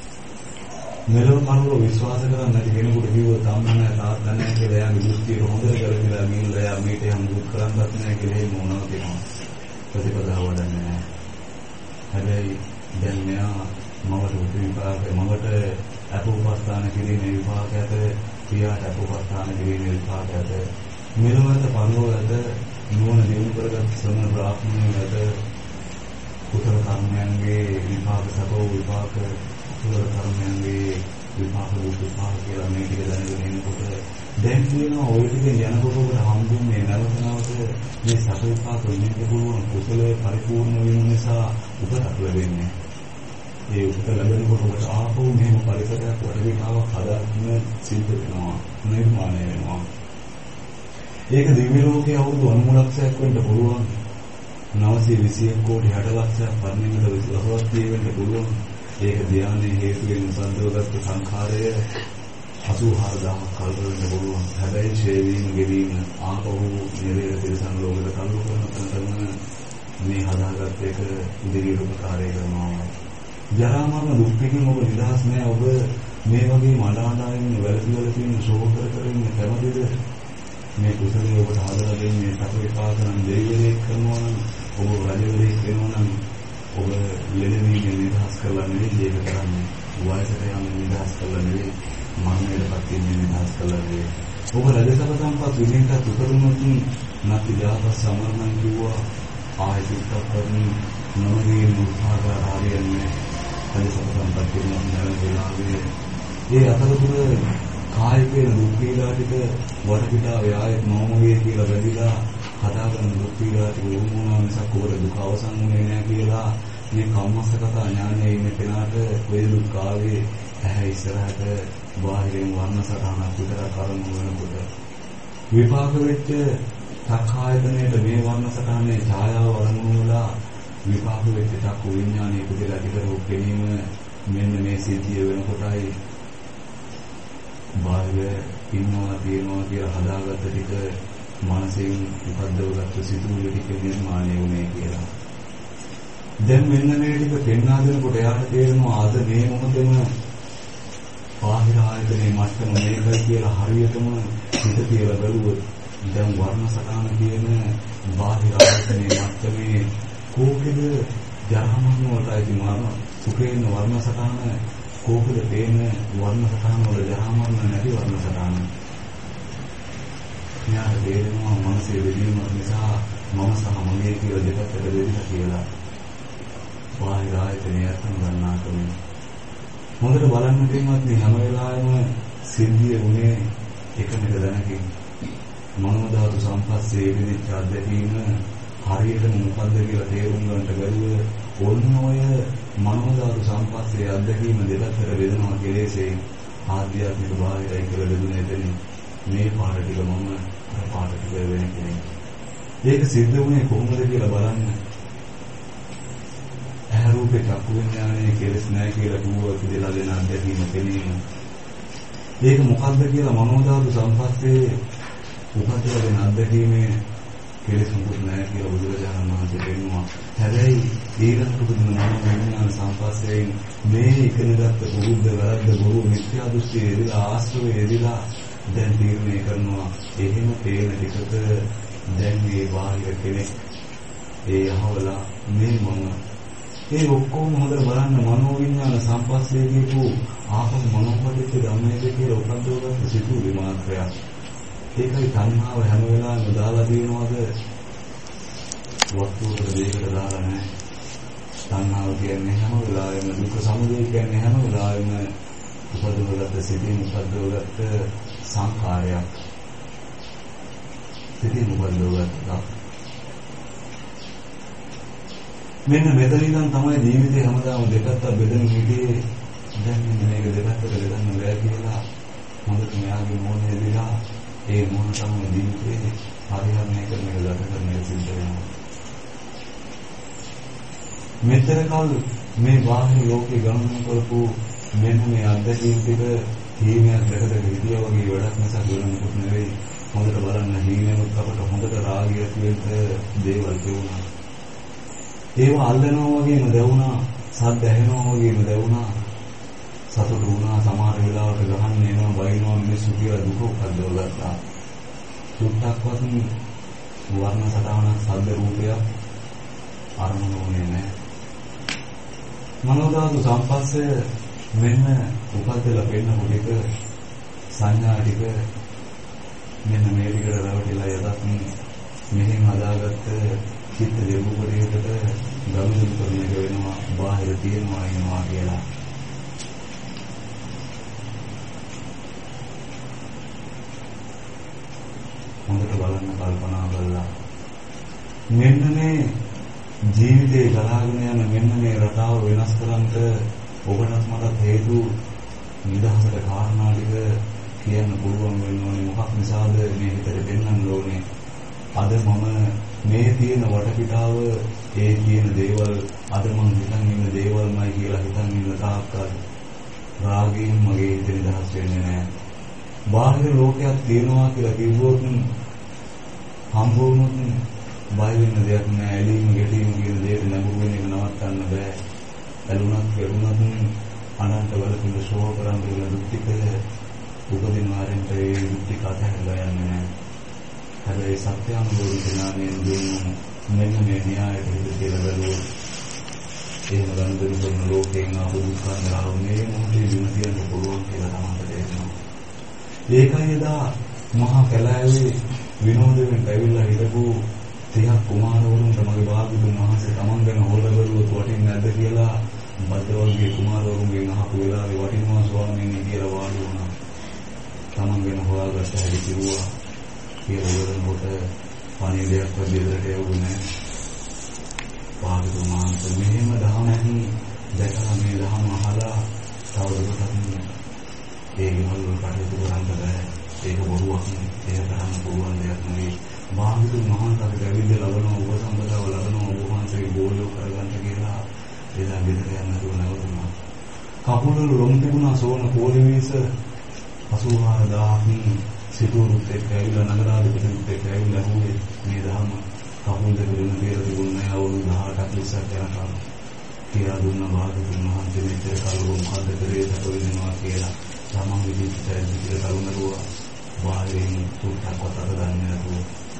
මෙලොව පරලෝ විශ්වාස කරන්නේ නැති කෙනෙකුට කිව්වොත් අම්මා නැහැ තාත්තා නැහැ කියලා එයාගේ දෘෂ්ටියට හොඳට කරලා ගිහිල්ලා එයා මේට යම් දුක් කරන්නත් නැහැ කියලා එහෙම මොනවා කියනවා ප්‍රතිපදාව වඩන්නේ නැහැ. හැබැයි දැන් මෙයා මවට විපාක මවට අපෝපස්ථාන කිරීමේ විපාකයට ක්‍රියාට අපෝපස්ථාන කිරීමේ විපාකයට මෙලොවට පරලෝකයට නුවණ දියුණු කරගත් සමන බ්‍රාහ්මණයට කුසල කර්මයන්ගේ විපාක සබෝ විපාක කුසල කර්මයන්ගේ විපාක විපාක කියලා මේ ටික දැනගෙන ඉන්නකොට දැන් කියනවා ඔය ටික යනකොට ඔබට හම්බුනේ නැවත නැවත මේ සබ විපාක වෙන්න පුළුවන් කුසලයේ පරිපූර්ණ වීම නිසා උපතක් ලැබෙන්නේ. ඒ උපත ලැබෙනකොට ඔබට ආපහු මෙහෙම පරිසරයක් වටපිටාවක් හදාගන්න සිද්ධ වෙනවා නිර්මාණය වෙනවා. ඒක දිව්‍ය ලෝකයේ අවුරුදු අනූ ලක්ෂයක් වෙන්න පුළුවන්. නවසිය විසිඑක කෝටි හැට ලක්ෂයක් පරිණිමිත විශ්වාසවත් වෙන්න පුළුවන්. ඒක ධ්‍යානයේ හේතුවෙන් සම්දෝගත් සංඛාරය අසූ හාරදාහක් කල්ප වෙන්න පුළුවන්. හැබැයි ඡේදීන ගෙවීම ආපහු නිරේර තිරසන් ලෝකෙට කල්ප කරන තැනම මේ හදාගත්ත එක ඉදිරියට උපකාරය කරනවා. ජරා මරණ දුක් පිටින් ඔබ නිදහස් නෑ. ඔබ මේ වගේ මඩාඩායින් වැළපි වැළපි ශෝකර කරින් කැමතිද? මේ කුසලයේ ඔබට හදලා දෙන්නේ සතු විපාකනම් දෙවියෙක් කරනවා නම් ඔබ රජවරයෙක් වෙනවා නම් ඔබ ලෙඩවීමේ නිදහස් කරලා නෙවෙයි ඒක කරන්නේ. වයසට යන නිදහස් කරලා නෙවෙයි මරණයටපත් වෙන්නේ නිදහස් කරලා නෙවෙයි. ඔබ රජසක සම්පත් විඳින්නට උතරුනොත් නැති ජාත සමරණන් කිව්වා ආයතිකක් කරන නොමගේ මුඛාගාර ආරියන්නේ රජසක සම්පත් කියන වෙලාවේ ඒ අතරතුර කායිකේ දුක් පීඩා ටික වටපිටාවේ ආයෙත් මොමගේ කියලා බැඳිලා හදාගන්න දුක් පීඩා ටික වුණා මිසක් ඔබට දුක අවසන් වෙන්නේ නැහැ කියලා මේ කම්මස්සගත ඥානයේ ඉන්න කෙනාට ඔය දුක් ආවේ ඇහැ ඉස්සරහට බාහිරින් වර්ණ සටහනක් විතරක් අරමුණු වෙනකොට විපාක වෙච්ච සක්කායතනයේ මේ වර්ණ සටහනේ ඡායාව අරමුණු වලා විපාක වෙච්ච චක්කු විඥානයේ පුදලා ටිකරෝ කෙනීම මෙන්න මේ සිද්ධිය වෙනකොටයි බාහිර ඉන්නවා තියෙනවා කියලා හදාගත්ත ටික මානසික උපද්දවගත්ත සිතුවිලි ටික නිර්මාණය වුණේ කියලා. දැන් මෙන්න මේ ටික පෙන්වා දෙනකොට එයාට තේරෙනවා ආද මේ මොහොතේම බාහිර ආයතනයේ මට්ටම මේකයි කියලා හරියටම හිත කියලා බැලුවොත් දැන් වර්ණ සටහන කියන බාහිර ආයතනයේ මට්ටමේ කෝකෙද ජරාමරණ වලයි මාන සුඛේන වර්ණ සටහන කෝකෙද තේන වර්ණ සටහන වල ජරාමරණ නැති වර්ණ සටහන ඥාන දේනවා මනසේ වෙදීම නිසා මම සහ මගේ කියලා දෙකට බෙදෙන්න කියලා බාහිර ආයතනය අතන ගන්නා කමයි. හොඳට බලන්න තියෙනවත් මේ හැම වෙලාවෙම සිද්ධිය උනේ එකම දැනකින් මනෝධාතු සම්පස්සේ විදිහට අධ්‍යයීන හරියට මොකද්ද කියලා තේරුම් ගන්නට බැරුව ඔන්න ඔය මනෝධාතු සම්පස්සේ අධ්‍යයීන දෙකට බෙදනවා කෙලෙසේ ආධ්‍යාත්මික බාහිරයි කියලා බෙදුනේ එතන මේ පාඩ ටික මම අර පාඩ ටික වෙන කෙනෙක්. ඒක සිද්ධ වුණේ කොහොමද කියලා බලන්න. ඇහැ රූපේ චක්කු විඥානයේ කෙලස් නැහැ කියලා කිව්වා කියලා දෙන අධ්‍යයීන කෙනීම. ඒක මොකද්ද කියලා මනෝධාතු සම්පස්සේ උපදවන අධ්‍යයීමේ කෙලස් මුකුත් නැහැ කියලා බුදුරජාණන් වහන්සේ කියනවා. හැබැයි ඊළඟ පුදුම මනෝ විඥාන සම්පස්සේ මේ ඉගෙනගත්ත බුද්ධ වැරද්ද බොරු මිත්‍යා දෘෂ්ටි එදිලා ආශ්‍රව එදිලා දැන් තීරණය කරනවා එහෙම තේන ටිකට දැන් මේ බාහිර කෙනෙක් ඒ අහවලා මේ මම ඒ ඔක්කොම හොඳට බලන්න මනෝ විඥාන සම්පස්සේ කියපු ආපහු මනෝපදිත ධම්මයේ කියලා උපද්දවගත්ත සිතුවිලි මාත්‍රයක්. ඒකයි තණ්හාව හැම වෙලාවෙම දාලා දිනනවාද වස්තුවකට දෙයකට දාලා නැහැ. තණ්හාව කියන්නේ හැම වෙලාවෙම දුක් සමුදය කියන්නේ හැම වෙලාවෙම උපද්දවගත්ත සිතින් උපද්දවගත්ත සංඛාරයක්. සිතින් උපද්දවගත්ත මෙන්න මෙතන ඉඳන් තමයි ජීවිතේ හැමදාම දෙකක් බෙදෙන විදිහේ දැන් මේක දෙකකට බෙදන්න බෑ කියලා හොඳට මෙයාගේ මොහොනේ දිලා ඒ මොහොන තමයි ජීවිතේ පරිහරණය කරන එක ගත කරන එක සිද්ධ වෙනවා. මෙතන කල් මේ බාහිර ලෝකේ ගණන් කරපු මෙන්න මේ අත්දැකීම් ටික හීනයක් දෙකට විදියා වගේ වැඩක් නිසා ගොඩනගුත් නෙවෙයි. හොඳට බලන්න හීනෙමුත් අපට හොඳට රාගය ඇතිවෙන්න දේවල් කියුණා. ඒවා අල්ලනවා වගේම දැවුණා, සද්ද ඇහෙනවා වගේම දැවුණා, සතුටු වුණා, සමහර වෙලාවට ගහන්න එනවා, වයින්නවා මිනිස්සු කියලා දුක උපද්දව ගත්තා. සුට්ටක්වත් වර්ණ සටහනක්, සද්ද රූපයක් අරමුණු වුණේ නැහැ. මනෝධාතු සම්පස්සය මෙන්න උපද්දලා පෙන්නකොට එක සංඥා ටික මෙන්න මේ විදිහට රැවටිලා යදත් මෙහෙම හදාගත්ත චිත්ත දෙවුපරයකට ගනුදෙනු කරන එක වෙනවා බාහිර තියෙනවා එනවා කියලා. හොඳට බලන්න කල්පනා කරලා මෙන්න මේ ජීවිතේ ගලාගෙන යන මෙන්න මේ රටාව වෙනස් කරන්නට ඔබට මට හේතු නිදහසට කාරණා ටික කියන්න පුළුවන් වෙනෝනේ. මොකක් නිසාද මේ හිතට දෙන්නන්න ඕනේ. අද මම මේ තියෙන වටපිටාව ඒ කියන දේවල් අද මම හිතන් ඉන්න දේවල්මයි කියලා හිතන් ඉන්න තාක්කල් රාගයෙන් මගේ හිත නිදහස් වෙන්නේ නැහැ. බාහිර ලෝකයක් තියෙනවා කියලා කිව්වොත් හම්බ වුණොත් බය වෙන්න දෙයක් නැහැ. ඇලීම ගැටීම කියන දේට නඟුරු වෙන එක නවත්තන්න බෑ. ඇලුනත් ගැටුනත් අනන්ත වලකින් ශෝක කරන් දුක දුක්තික උපදින ආරෙන්ට ඒ දුක්තික අතහැරලා යන්නේ නැහැ. හැබැයි සත්‍යානුභව ඥානයෙන් දුන්නු මෙන්න මේ න්‍යායයට හිත කියලා බැලුවොත් එහෙම ගනුදෙනු කරන ලෝකයෙන් ආපු දුක්ඛන්දරාව මේ මොහොතේ දින තියන්න පුළුවන් කියලා තමයි තේරෙනවා. ඒකයි එදා මහා කැලෑවේ විනෝදයෙන් ඇවිල්ලා හිටපු තිහක් කුමාරවරුන්ට මගේ භාග්‍යතුන් වහන්සේ තමන් ගැන හොල්ලා බැලුවොත් වටින්නේ නැද්ද කියලා බද්දවන්ගේ කුමාරවරුන්ගෙන් අහපු වෙලාවේ වටිනවා ස්වාමීනි කියලා වාඩි වුණා. තමන් ගැන හොයාගත්ත හැටි කිව්වා. කියලා ඉවරනකොට පණිවිඩයක් වදියදට යවුනේ. භාග්‍යතුන් වහන්සේ මෙහෙම දහමකින් දැකලා මේ දහම අහලා තවදුරටත් ඒ විමල් කටයුතු කරන්න බෑ. ඒක බොරුවක් නෙවෙයි. ඒක කරන්න පුළුවන් දෙයක් නෙවෙයි. භාග්‍යතුන් වහන්සේට ගැවිද්ද ලබන උපසම්පදාව ලබන උපවහන්සේ ගෝලිය කරගන්න කියලා එදා ගෙදර යන්න දුන්නා. කකුලවල ලොම් තිබුණා සෝන කෝලිවිස අසූහාරදාහක් සිටුරුත් එක්ක ඇවිල්ලා නගරාධිපතිත් එක්ක ඇවිල්ලා හුවේ මේ දහම කකුල් දෙක දෙන්න කියලා තිබුණේ අවුරුදු දහඅටක් ඉස්සරට යනකම්. කියලා දුන්න භාග්‍යතුන් වහන්සේ මෙච්චර කල්ගො මොකද්ද කරේ දතවෙනවා කියලා තමන් විදිහට ඇවිත් කරුණරුවා බාහිරින් තුට්ටක්වත් අත දන්නේ නැතුව.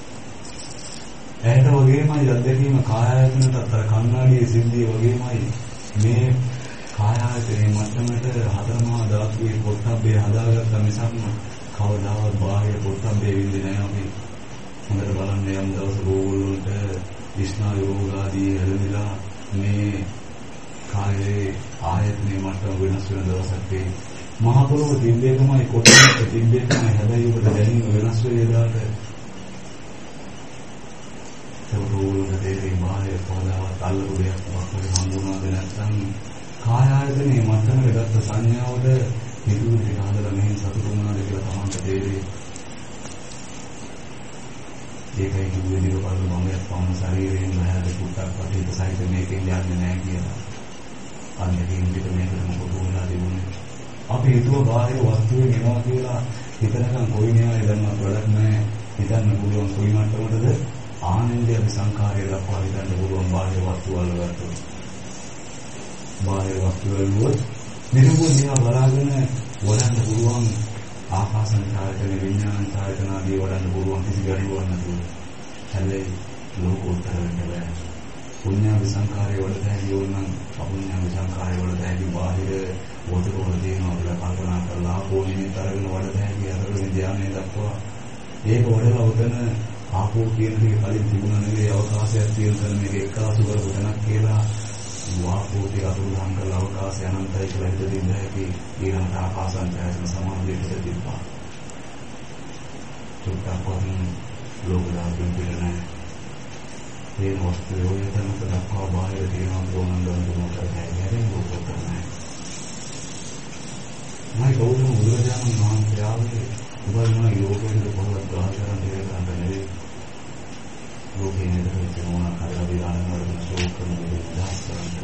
ඇයට වගේමයි අත්දැකීම කායායතනට අතර කන්නාඩියේ සිද්ධිය වගේමයි මේ කායායතනයේ මට්ටමට හතරමහා ධාතුවේ පොට්ටබ්බේ හදාගත්ත මිසක් කවදාවත් බාහිර පොට්ටබ්බේ විඳින්නේ නැහැ අපි. හොඳට බලන්න යම් දවසක ඕගොල්ලන්ට විස්නා යෝග ආදී හැදෙලා මේ කායේ ආයතනයේ මට්ටම වෙනස් වෙන දවසක් ඒ මහ පොළොව තිබ්බේකමයි කොටමක තිබ්බේකමයි හැබැයි ඔබට දැනීම වෙනස් වෙයි එදාට. සෝරෝල දෙරේ මායේ පොළාවත් අල්ලපු දෙයක් වගේ හම්බුනාද නැත්නම් කාය ආයතනයේ මට්ටමකට ගත්ත සංඥාවද හිතුවේ ටික හදලා මෙහෙන් සතුටු වුණාද කියලා තමන්ට තේරෙයි. ඒකයි කිව්වේ දිව බලන මමයක් පවන ශරීරයෙන් බහැර පුටක් වටේට සහිත මේකෙන් යන්නේ නැහැ කියලා. අන්තිම ටික මේකට මොකද වුණා දෙන්නේ. අපි හිතුව බාහිර වස්තුවෙන් එනවා කියලා හිතනකම් කොයි න්යාය දන්නවත් වැඩක් නැහැ. හිතන්න පුළුවන් කොයි මට්ටමකටද ආනන්දය සංඛාරය දක්වා හිතන්න පුළුවන් බාහිර වස්තු වල ගත්තොත්. බාහිර වස්තු වල නිරුපුණ දිහා බලාගෙන වඩන්න පුළුවන් ආකාසංචායතන විඥාන චායතන ආදී වඩන්න පුළුවන් කිසි ගැටලුවක් නැතුව. හැබැයි ලෝකෝත්තර වෙන්න බෑ. පුඤ්ඤාවි සංඛාරය වල තැහැදී වුණනම් අපුඤ්ඤාවි සංඛාරය වල තැහැදී බාහිර වතුර වල තියෙනවා කියලා කල්පනා කරලා ආපෝ නිමිත් අරගෙන වඩ තැහැදී අරගෙන ධානය දක්වා ඒක වඩලා උතන ආපෝ කියන දේ කලින් තිබුණා නෙවෙයි අවකාශයක් තියෙන තැන මේක එක්කාසු කරපු තැනක් කියලා වාපෝටි අතුරුදහන් කළ අවකාශය අනන්තයි කියලා හිතෙන්නේ නැහැ. ඊළඟට ආකාසංචායතන සමාධියට තිබ්බා. චුට්ටක්වත් ලෝකදාතුන් පිළිනෑ. ඒ වස්තු යෝනිතනක දක්වා බාහිර තියෙනවා ඕනන්දන් දුන්නට නැහැ. ලෝකෝත්තර නැහැ. මම ගෞතම බුදුරජාණන් වහන්සේ ආවේ උපරිම යෝගයෙන් පොළොව ගාහකරන් දෙයකට නෙවෙයි. ලෝකේ නේද මොනවා කරලා විලාන වලට ශෝක කරන විදිහට කරන්නේ.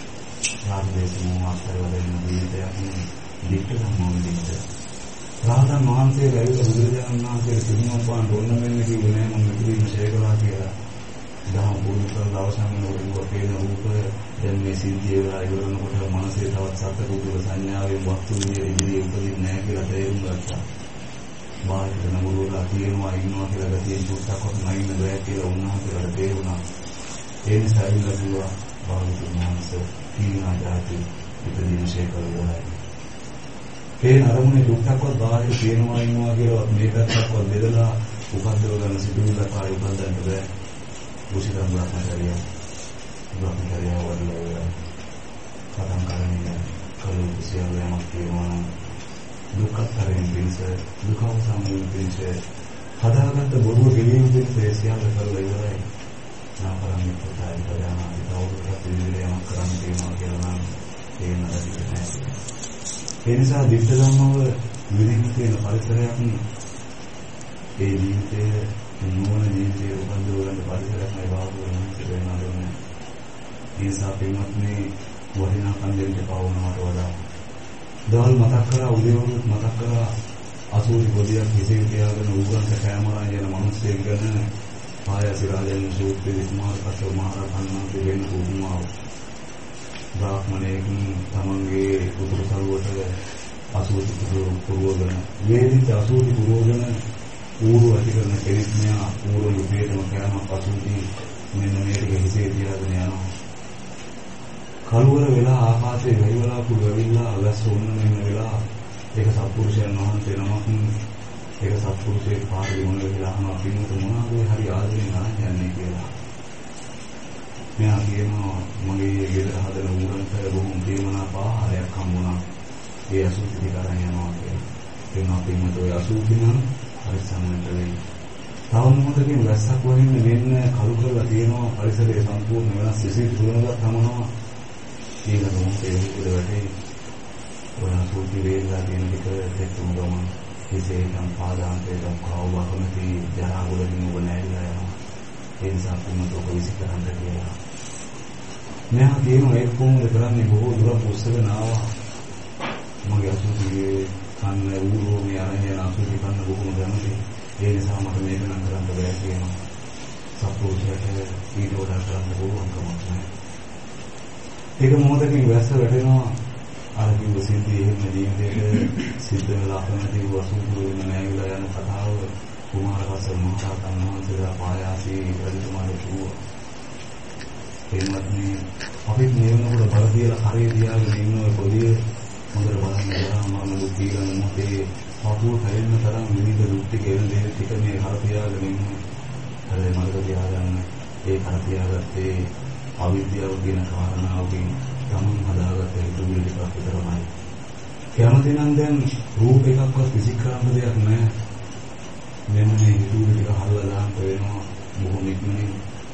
රාජදේශ මොහොතවලින් ජීවිතයක් දික්ක සම්මෝධිත. රාජන් වහන්සේ වැවිලා බුදුරජාණන් වහන්සේ සිහිනුම් පාන ඕන මෙන්න කිව්වේ නෑ මම මෙතනින් ශේකලා කියලා. දහම් පුරුදු කරලා අවසන් වෙනකොට පේන රූප දැන් මේ සිද්ධිය වල ඉවරනකොට මනසේ තවත් සත්‍ය රූප සංඥාවෙන් වස්තු විදිහේ ඉදිරියේ උපදින්නේ නැහැ කියලා තේරුම් ගත්තා. බාහිර නමුරුලා තියෙනවා ඉන්නවා කියලා ගැතියෙන් චුට්ටක්වත් නැින්න බෑ කියලා උන්වහන්සේට තේරුණා. ඒ නිසා ඉල්ලුවා භාගතුන් වහන්සේ කීනා જાති ඉදිරියේ ශේකලා. ඒ අරමුණේ චුට්ටක්වත් බාහිර තියෙනවා ඉන්නවා කියලා මේකක්වත් බෙදලා උපද්දව ගන්න සිදුවිල්ල කායි උපද්දන්න බෑ. බුසිතම් බ්‍රහ්මචර්යය බ්‍රහ්මචර්යය වල කතම් කරන්නේ කලු සියල්ලම කියනවා දුක්ඛතරයෙන් පිණිස දුකව සමුදය පිණිස හදාගත්ත බොරුව ගෙවීම පිණිස ඒ සියල්ල කරලා ඉවරයි. නාපරමිත ප්‍රදාය ප්‍රදානාදී තවදුරටත් පිළිවිලයක් කරන්න තියෙනවා කියලා නම් ඒ නරකිත නැහැ. ඒ නිසා දිට්ඨ ධම්මව විදිහින් තියෙන පරිසරයක් ඒ ජීවිතයේ නුවණ ජීවිතයේ උපන්දව ගන්න පරිසරයක්මයි භාවනාව වෙනවා නේද? ඒ නිසා පින්වත්නි වටිනාකම් දෙන්න පාවුනකට වඩා දවල් මතක් කරා උදේවරුත් මතක් කරා අසූරි පොදියක් හිතේ තියාගෙන උගන්ට කැමරා යන මිනිස්සෙක් ගැන පායසි රාජන් සූත්‍රයේ කුමාර කස්සප මහ රහතන් වහන්සේ වෙන උපමාව. බ්‍රාහ්මණයෙක් තමන්ගේ උතුරු සරුවට අසූරි පුරවගෙන වේදිත අසූරි පුරවගෙන ඌරු ඇති කරන කෙනෙක් මෙයා ඌරු ලුපේටම කෑම පසුදී මෙන්න මේක හිතේ තියාගෙන යනවා. කලවර වෙලා ආකාශයේ වැහිවලා පුරවිලා අවස් වුණ මෙන්න වෙලා ඒක සත්පුරුෂයන් වහන්සේ නමක් ඒක සත්පුරුෂයෙක් පාරේ මොන වෙලාව අහනවා පින්නත මොනවාද හරි ආදරෙන් අරන් යන්නේ කියලා. මෙයා කියනවා මගේ ගෙදර හදන ඌරන්ට බොහොම ප්‍රේමනාප ආහාරයක් හම්බුණා. ඒ අසුචි ටික අරන් යනවා කියලා. එනවා පින්නත ඔය අසුචි නම් හරි සම්මත වෙයි. තව මොහොතකින් වැස්සක් වහින්න මෙන්න කළු කරලා තියෙනවා පරිසරයේ සම්පූර්ණ වෙනස් සිසිල් සුවඳක් තමනවා. ඊළඟ මොහොතේ උඩ වැටේ ඔය අසුචි වේලා තියෙන ටික දෙතුන් ගමන් විශේෂම් පාදාන්තයට කවවකමති ජරා වලින් ඔබ නැරිලා යනවා. ඒ නිසා පින්නත ඔබ විසිකරන්න කියලා. මෙයා කියනවා ඒක කොහොමද කරන්නේ බොහෝ දුරක් උස්සගෙන ආවා. මගේ අසුචියේ කන්න ඌරෝ මේ අරගෙන අසුචි කන්න බොහොම දැනුනේ. ඒ නිසා මට මේක නම් කරන්න බෑ කියනවා. සපෝට්යට ඊට වඩා කරන්න පුළුවන් කමක් නැහැ. ඒක මොහොතකින් වැස්ස වැටෙනවා. අර කිව්ව සිද්ධිය එහෙම ජීවිතේට සිද්ධ වෙලා අපනදී වසුතු වෙන නැවිලා යන කතාව කුමාරවස්ස මහරහතන් වහන්සේලා පායාසී රජතුමාට කිව්වා. එන්නත්නේ අපිත් නිවනකට බල තියලා හරිය තියාගෙන ඉන්න ඔය පොඩිය හොඳට බලන්න ගියාම මම දුක්ඛීගන මොහේ පපුව කැරෙන්න තරම් විවිධ දුක්ටි ගෙවන දේ ටික මේ හර තියාගෙන ඉන්නේ. හරි මතක තියාගන්න. ඒ කර තියාගත්තේ අවිද්‍යාව කියන කාරණාවකින් තමන් හදාගත්ත ඉදිරි ටිකක් විතරමයි. කැමති නම් දැන් රූප එකක්වත් විසික් කරන්න දෙයක් නැහැ. මෙන්න මේ ඉදිරි ටික හරලා දාන්න වෙනවා බොහොම ඉක්මනින්.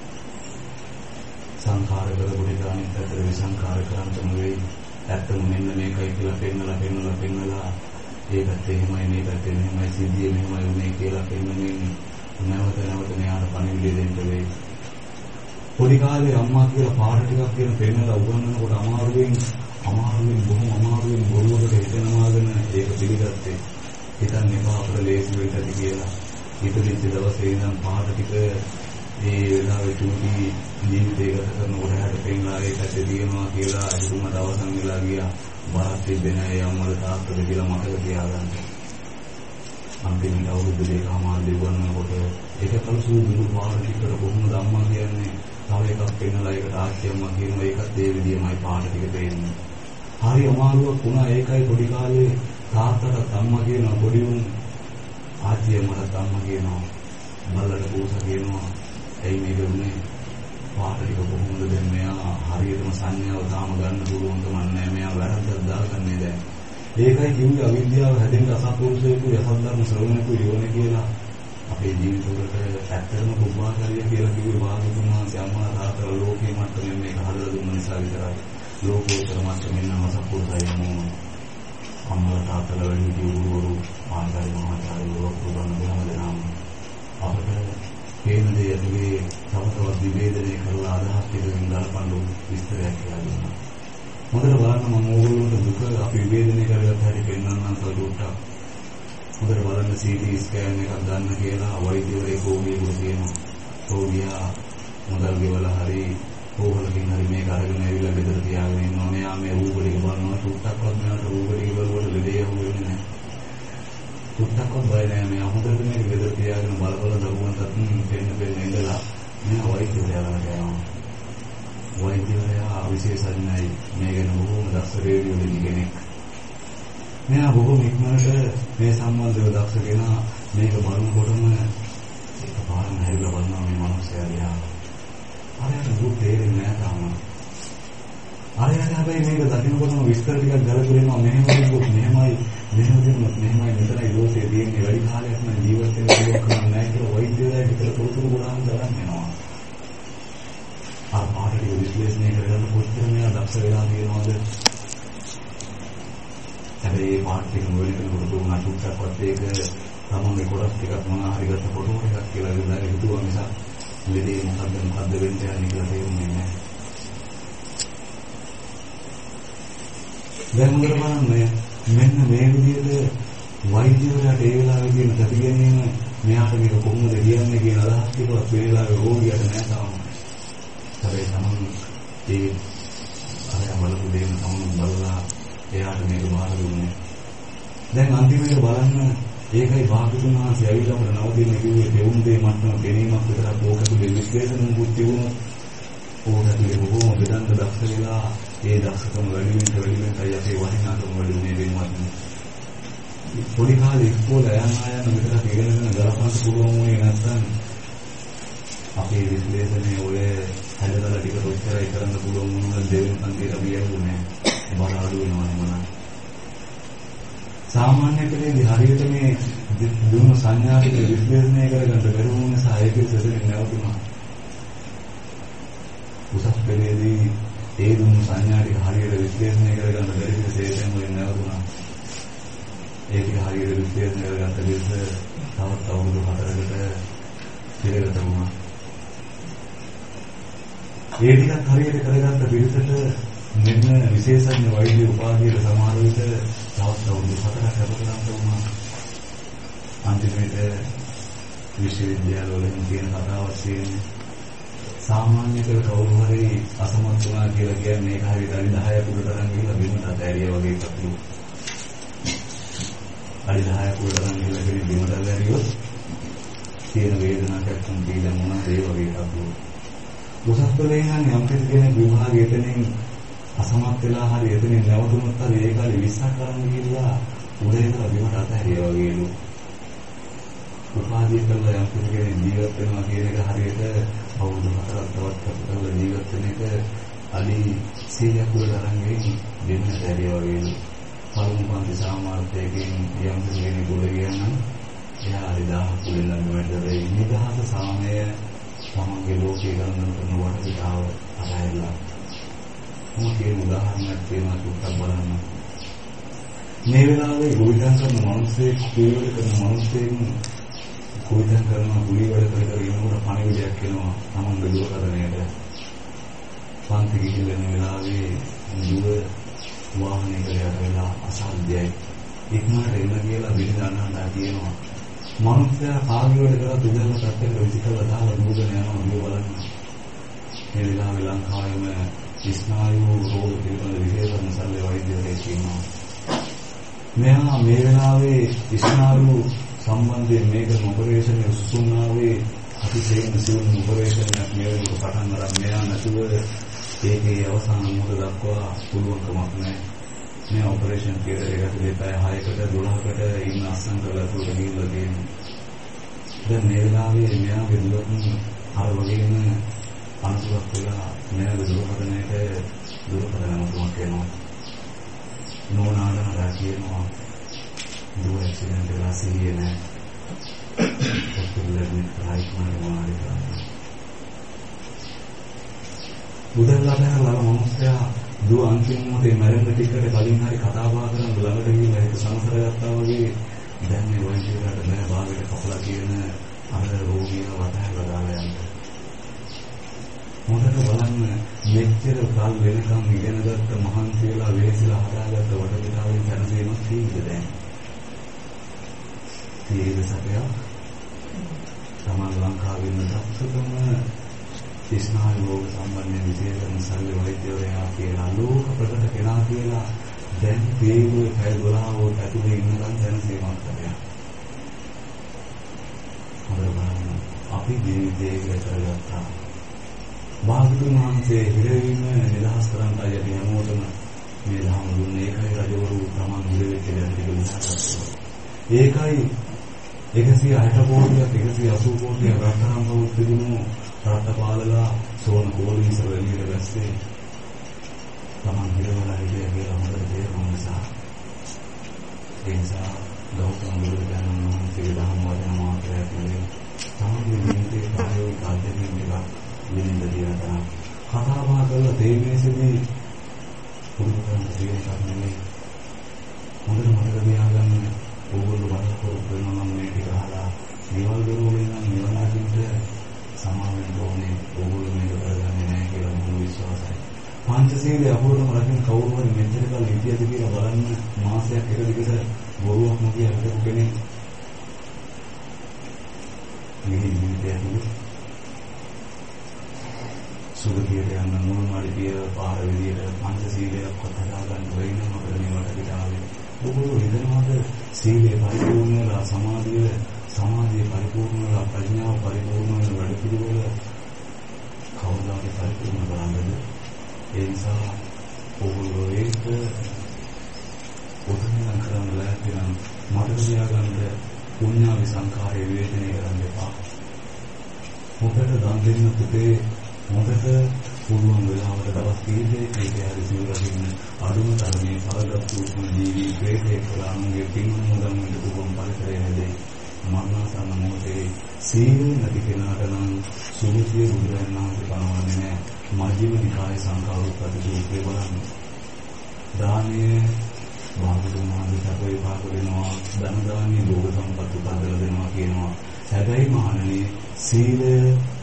සංඛාර කරපුඩි ගානින් පැත්තට විසංඛාර කරන්තම වෙයි. ඇත්තම මෙන්න මේකයි කියලා පෙන්නලා පෙන්නලා පෙන්නලා ඒකත් එහෙමයි මේකත් එහෙමයි සිද්ධිය මෙහෙමයි උනේ කියලා පෙන්නමින් නැවත නැවත මෙයාට පණිවිඩය දෙන්න වෙයි. පොඩි කාලේ අම්මා කියලා පාඩ ටිකක් කියන පෙන්නලා උගන්වනකොට අමාරුවෙන් අමාරුවෙන් බොහොම අමාරුවෙන් බොරුවකට හිතනවාගෙන ඒක පිළිගත්තේ. හිතන්න එපා අපිට ලේසි වෙන්න ඇති කියලා. ඉතින් දවසේ ඉඳන් පාඩ ටික ඒ වෙලාවේ චූටි ජීවිතය ගත කරනකොට හැට පෙන්ලා ඒකට දිනනවා කියලා අදිතුම දවසන් වෙලා ගියා. බාරක් තිබෙන්නේ නැහැ අම්මලා තාත්තලා කියලා මතක තියාගන්න. අන්තිමට අවුරුදු දෙකමාර දෙවන්නකොට ඒක කලසු දුරු පාඩ ටිකට කොහොමද අම්මා කියන්නේ තව එකක් පෙන්නලා ඒකට ආච්චි අම්මා කියනවා ඒකත් ඒ විදිහමයි පාඩ ටික දෙන්නේ. හරි අමාරුවක් වුණා ඒකයි පොඩි කාලේ තාත්තට අම්මා කියනවා පොඩි උන් ආච්චි අම්මට අම්මා කියනවා මල්ලට පූසා කියනවා ඇයි මේක උනේ පාඩ ටික කොහොමද දැන් මෙයා හරියටම සංඥාව තාම ගන්න පුළුවන් කම නැහැ මෙයා වැරද්දක් දාගන්නේ දැන්. ඒකයි කිව්වේ අවිද්‍යාව හැදෙන්න අසත්පුරුෂයෙකු යසද්ධර්ම ශ්‍රවණයෙකු යෝනේ කියලා. අපේ ජීවිතවලට ඇත්තටම කුබ්බාකාරිය කියලා කිව්වේ වාග්තුන් වහන්සේ අම්මා තාත්තලා ලෝකේ මට්ටමින් මේක හදලා දුන්න නිසා විතරයි. ලෝකෝත්තර මට්ටමින් නම් අසත්පුරුෂයම අම්මා තාත්තලා වැඩි ගුරුවරු ආන්දරි මහාචාර්ය වරුන් බොහොම දෙනාම අපිට හේන දේ ඇතුලේ තව තවත් විවේදනය කරලා අදහස් ටිකකින් ගලපන්න විස්තරයක් කියලා දුන්නා. හොඳට බලන්න මම ඕගොල්ලන්ට දුක අපි විවේදනය කරගත්ත හැටි පෙන්වන්නම් සතුටක්. හොඳට බලන්න සී ටී ස්කෑන් එකක් ගන්න කියලා වෛද්‍යවරයෙක් ඕගොල්ලෝ කියනවා. ඕගියා මොදල් ගෙවලා හරි ඕගොල්ලෝකින් හරි මේක අරගෙන ඇවිල්ලා ගෙදර තියාගෙන ඉන්නවා. මෙයා මේ රූපෙක බලනවා සුට්ටක්වත් මෙයාට රූපෙක බලවට ලෙඩේ හොවෙන්නේ නැහැ. සුට්ටක්වත් බය නැහැ. මෙයා හොඳට මේක ගෙදර තියාගෙන බල බල දරුවන්ට පෙන්න පෙන්න ඉඳලා මෙයා වෛද්‍යවරයා ළඟට යනවා. වෛද්‍යවරයා විශේෂඥයි මේ ගැන බොහෝම දක්ෂ රේඩියෝලොජි කෙනෙක්. මෙයා බොහොම ඉක්මනට මේ සම්බන්ධව දක්ෂ කෙනා මේක බලනකොටම එකපාරම හැරිලා බලනවා මේ මනුස්සයා දිහා. අරයට දුක් තේරෙන්නේ නැහැ තාම. අරයට හැබැයි මේක දකින්නකොටම විස්තර ටිකක් ගලපෙනවා මෙහෙම දුක් මෙහෙමයි මෙහෙම දුක් මෙහෙමයි මෙතනයි දෝෂේ තියෙන්නේ වැඩි කාලයක් නම් ජීවත් වෙන්න පුළුවන් කම නැහැ කියලා වෛද්‍යවරයා විතර පොතේ ගොඩාක් දරන් යනවා. ආපාටික විශ්ලේෂණය කරගන්න කොච්චර මෙයා දක්ෂ වෙලා තියෙනවද? හැබැයි මේ පාටික මොලේකට දුන්නා සුට්ටක්වත් ඒක තමන්ගේ කොටස් ටිකක් මොනවා හරි ගත්ත ෆොටෝ එකක් කියලා ඉඳලා හිතුවා නිසා ලෙඩේ මොකද්ද මොකද්ද වෙන්නේ කියලා තේරුන්නේ නැහැ. දැන් මොකද බලන්නේ මෙන්න මේ විදිහට වෛද්‍යවරයාට ඒ වෙලාවේ කියන සති ගැනීම මෙයාට මේක කොහොමද කියන්නේ කියන අදහස් ටිකක් මේ වෙලාවේ රෝගියාට නැහැ තාම. හැබැයි තමන් ඒ අරයා බලපු දෙයම තමන් බලලා එයාට මේක බාර දුන්නේ. දැන් අන්තිමට බලන්න ඒකයි භාගතුන් වහන්සේ ඇවිල්ලා අපට නවතින්න කිව්වේ දෙවුන් දෙය මට්ටම පෙනීමක් විතරක් ඕකතු විශ්ලේෂණ මුකුත්තිවුන ඕකතුලේ බොහොම වෙදන්ත දක්ෂ වෙලා ඒ දක්ෂකම වැඩි වෙන වැඩි වෙනයි අපේ වටිනාකම වැඩි වෙන්නේ වෙනවත්. පොඩි කාලේ ඉස්කෝලේ යන අයන විතරක් ඉගෙනගෙන ගලපන්න පුළුවන් වුණේ නැත්නම් අපේ විශ්ලේෂණයේ ඔය හැදලා ටික ඔච්චරයි කරන්න පුළුවන් වුණා දෙවෙනි පන්තියට අපි යන්නේ නැහැ. බල අඩු වෙනවනේ මොනවා. සාමාන්‍ය කලේදී හරියට මේ දුන්න සංඥා ටික විශ්ලේෂණය කරගන්න බැරි වුණ නිසා ඒකේ සැදෙන්නේ නැවතුණා. උසස් පෙළේදී ඒ දුන්න සංඥා ටික හරියට විශ්ලේෂණය කරගන්න බැරි නිසා ඒකෙන් වෙන්නේ නැවතුණා. ඒක හරියට විශ්ලේෂණය කරගන්න බැරිස තවත් අවුරුදු හතරකට පිළිගත වුණා. ඒ ටිකත් හරියට කරගත්ත පිළිසෙට මෙන්න විශේෂඥ වෛද්‍ය උපාධියට සමාන විට තවත් අවුරුදු හතරක් අපතනම් වුණා. අන්තිමට විශ්වවිද්‍යාලවලින් කියන කතාවක් තියෙන්නේ සාමාන්‍ය කර කවුරු හරි අසමත් වුණා කියලා කියන්නේ ඒක හරියට අඩි දහයක් උඩට තරම් ගිහිල්ලා බිමට ඇරියා වගේ එකක් නෙවෙයි. අඩි දහයක් උඩට තරම් ගිහිල්ලා කෙනෙක් බිමට ඇරියොත් තියෙන වේදනාවක් සම්පීඩන මොනවාද ඒ වගේ එකක් නෙවෙයි. උසස් පෙළේ නම් යම් කෙනෙක් විභාගයටනේ අසමත් වෙලා හරි එතනින් නැවතුනොත් හරි ඒ කාලේ විශ්වාස කරන්න ගිහිල්ලා උඩ ඉඳලා බිමට අතහැරියා වගේලු. උපාධිය කළා යම් කෙනෙක් ජීවත් වෙනවා කියන එක හරියට අවුරුදු හතරක් තවත් කරලා ජීවත් වෙන එක අලි සීයක් උඩ තරම් ගෙයින් බිමට ඇරියා වගේලු. පළමු පන්ති සාමාර්ථයෙන් යම් කෙනෙක් උඩ ගියා නම් එයා හරි දහස් උඩ ළඟට නිදහස සාමය තමන්ගේ ලෝකයේ ගමන් කරන වටපිටාව අරහැරලා මොකේ උදාහරණයක් තියෙනවා දුක්ඛ බලන්න. මේ වෙලාවේ ගොවිතැන් කරන මිනිස්සේ කුලී වැඩ කරන මිනිස්සෙන් ගොවිතැන් කරන කුලී වැඩ කර කර ඉන්නකොට පණිවිඩයක් එනවා තමන්ගේ දුරකථනයට. පන්ති ගිහිල්ලා ඉන්න වෙලාවේ දුව වාහනයකට යට වෙලා අසාධ්‍යයි. ඉක්මනට එන්න කියලා විඳින්න තියෙනවා. මනුස්සයා කාර්යවල කරලා දුදල පැත්තට විසිකලා දාලා දුවගෙන යනවා දුව බලන්න. මේ වෙලාවේ ලංකාවේම ස්නායු රෝග පිළිබඳ විශේෂ සල්ලි වෛද්‍යවරයෙක් ඉන්නවා. මෙයා මේ වෙලාවේ ස්නායු සම්බන්ධයෙන් මේක ඔපරේෂන් එක සුසුම්නාවේ අතිශයින් සිවුම් ඔපරේෂන් එකක් මේ වෙලාවට පටන් ගන්න මෙයා නැතුව ඒකේ අවසාන මොහොත දක්වා පුළුවන් කමක් නැහැ. මේ ඔපරේෂන් තියටර් එකට දෙපැය හයකට දොළහකට ඉන්න අස්සන් කරලා තුල ගිහිල්ලා තියෙනවා. දැන් මේ වෙලාවේ මෙයාගේ දුරකින් අර වගේම අනුසුවක් වෙලා මෙයාගේ දුරකථනයට දුරකථන මොකක්ද කියනවා. නෝනාලා කියනවා දුර ඇක්සිඩන්ට් වෙලා සිහිය නැහැ. ඔක්කොල්ලෙන් රයිට් මාර්ග මාර්ගය කරා. බුදල්ලා බහලා මොනස්යා දුව අන්තිම මොහොතේ මරණ ටිකට කලින් හරි කතා බහ කරන් ළඟට ගිහිල්ලා ඒක සංසාර ගත්තා වගේ දැන් මේ වෛද්‍යවරයාට මම භාගයට කපලා කියන අර රෝගියව වතහැරලා දාලා යනවා. මොකද බලන්න මෙච්චර කාල වෙනකම් ඉගෙනගත්ත මහන්සි වෙලා වෙහෙසලා හදාගත්ත වටපිටාවෙන් දැනසීමක් තියෙන්නේ දැන්. තීරසකයා සමාන ලංකාවේ ඉන්නකම ස්නායු රෝග සම්බන්ධ විශේෂ සල්ලි වෛද්‍යවරයා කියලා ලෝක ප්‍රකට කෙනා කියලා දැන් තේරුවේ පැය දොළහව ඇතුලේ ඉන්නකම් දැනසීමක් කරනවා. හොරවන්න අපි ජීවිතේ ගතගත්තා. භාගතුන් වහන්සේ හිරවීම නිදහස් කරන්න අයදී හැමෝටම මේ ධර්ම දුන්නේ ඒකයි රජවරු තමන් හිරෙච්ච දේ ටික විශ්වාස ඒකයි එකසිය අට කෝටියක් එකසිය අසූ කෝටියක් රටහම් වුත් රාත්පාලලා සෝන ගෝලීස වෙලියට දැස්සේ තමන් හිරවලා හිටිය කියලා හොඳට තේරුම් නිසා ඒ නිසා ගෞතම බුදුරජාණන් වහන්සේගේ ධර්ම වචන මාත්‍රයක් නෙවෙයි තමන්ගේ ජීවිතේ ප්‍රායෝගික අධ්‍යයනය එකක් වෙනින්ද දියනවා කතා බහ කරලා තේමේසෙදී පුරුදු කරන ජීවිතයක් නෙවෙයි හොඳට මතක තියාගන්න ඕගොල්ලෝ බලාපොරොත්තු වෙනවා නම් මේ ටික අහලා නිවල් දරුවෝ නම් නිවන දකින්න සමාවෙන්න ඕනේ ඕගොල්ලෝ මේක කරගන්නේ නැහැ කියලා මම විශ්වාසයි. පංචශීලයේ අපූර්වම රකින්න කවුරු හරි මෙච්චර කාල හිටියද කියලා බලන්න මාසයක් එක දිගට බොරුවක් නොකිය හිටපු කෙනෙක් මේ ජීවිතය තුළ සුගතියට යන මුල්මාලිය පාර විදියට පංචශීලයක් කතා ගන්න වෙන මොකද මේවට පිටාවේ ඕගොල්ලෝ හිතනවාද සීලේ පරිපූර්ණ වෙලා සමාධිය සමාධිය පරිපූර්ණ වෙලා ප්‍රඥාව පරිපූර්ණ වෙන වැඩ පිළිවෙල කවදාද පරිපූර්ණ කරන්නේ ඒ නිසා ඕගොල්ලෝ ඒක උත්සාහ කරන ලෑස්ති නම් මතක තියාගන්න පුණ්‍යාවි සංඛාරයේ විවේචනය කරන්න එපා. මොකට දන් දෙන්න පුතේ මොකට පුළුවන් වෙලාවට දවස් කීපයක ඒකේ හරි සිවුරකින් අඩුම තරමේ පරගත්තු ජීවි ප්‍රේතේ කලානුගේ පින්ම මුදන් වල දුකම් පරිසරය හැදේ. මරණාසන්න මොහොතේ සීල නැති කෙනාට නම් සුවිසිය බුදුරජාණන් වහන්සේ පනවන්නේ නැහැ. මජ්ක්‍ධිම නිකායේ සංඛාරෝපපටි සූත්‍රය බලන්න. දානීය බාහුදුමාගේ සපේ පාක දෙනවා, ධන දානීය භෝග සම්පත් උපදලා දෙනවා කියනවා. හැබැයි මහණෙනි සීලය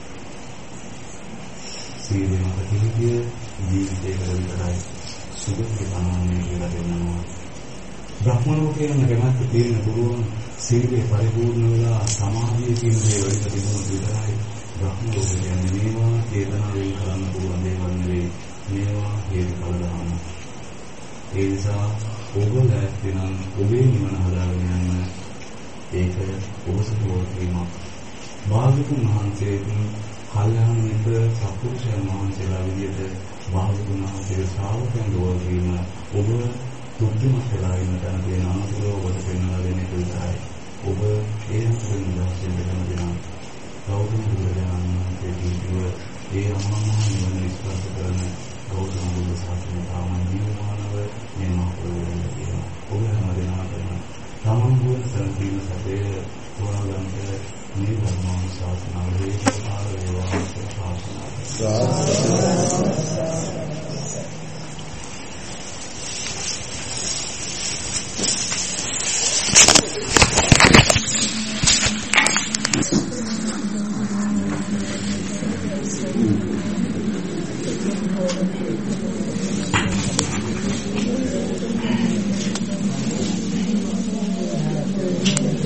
සීලය මත කිහිපිය ජීවිතයකට විතරයි සුගතිය පනවන්නේ කියලා දෙන්නවා. බ්‍රහ්ම ලෝකයේ යන කැමැත්ත තියෙන පුළුවන් සීලේ පරිපූර්ණ වෙලා සමාධිය කියන දේ වලට තිබුණොත් විතරයි බ්‍රහ්ම ලෝකයේ යන්නේ. මේවා චේතනාවෙන් කරන්න පුළුවන් දේවල් නෙවෙයි. මේවා හේතු ඵල ධර්ම. ඒ නිසා ඔබ ලෑස්ති නම් ඔබේ නිවන හදාගෙන යන්න ඒක ඔබ සතුටු වීමක්. භාග්‍යවතුන් වහන්සේතුන් කල්යාණ මිත්‍ර සත්පුරුෂයන් වහන්සේලා විදිහට භාග්‍යවතුන් වහන්සේගේ ශ්‍රාවකයන් වගේම ඔබ දුක්ඛමත් වෙලා ඉන්න තැන තියෙන අනුතුර ඔබට පෙන්වලා දෙන එක විතරයි. ඔබ ඒ අතුරින් දැක්වෙන්න දෙනවා. ගෞතම බුදුරජාණන් වහන්සේ කියුව ඒ අමමහා නිවන ස්පර්ශ කරන ගෞතම බුදු සසුන තාම ජීවමානව මේ මහපොළොවේ තියෙනවා. ඔබ හැම දිනකටම තමන් වූ සංකීර්ණ සැපේ හොයාගන්නට මේ ධර්මානුශාසනාවේ සාර වේවා ශාසනාව.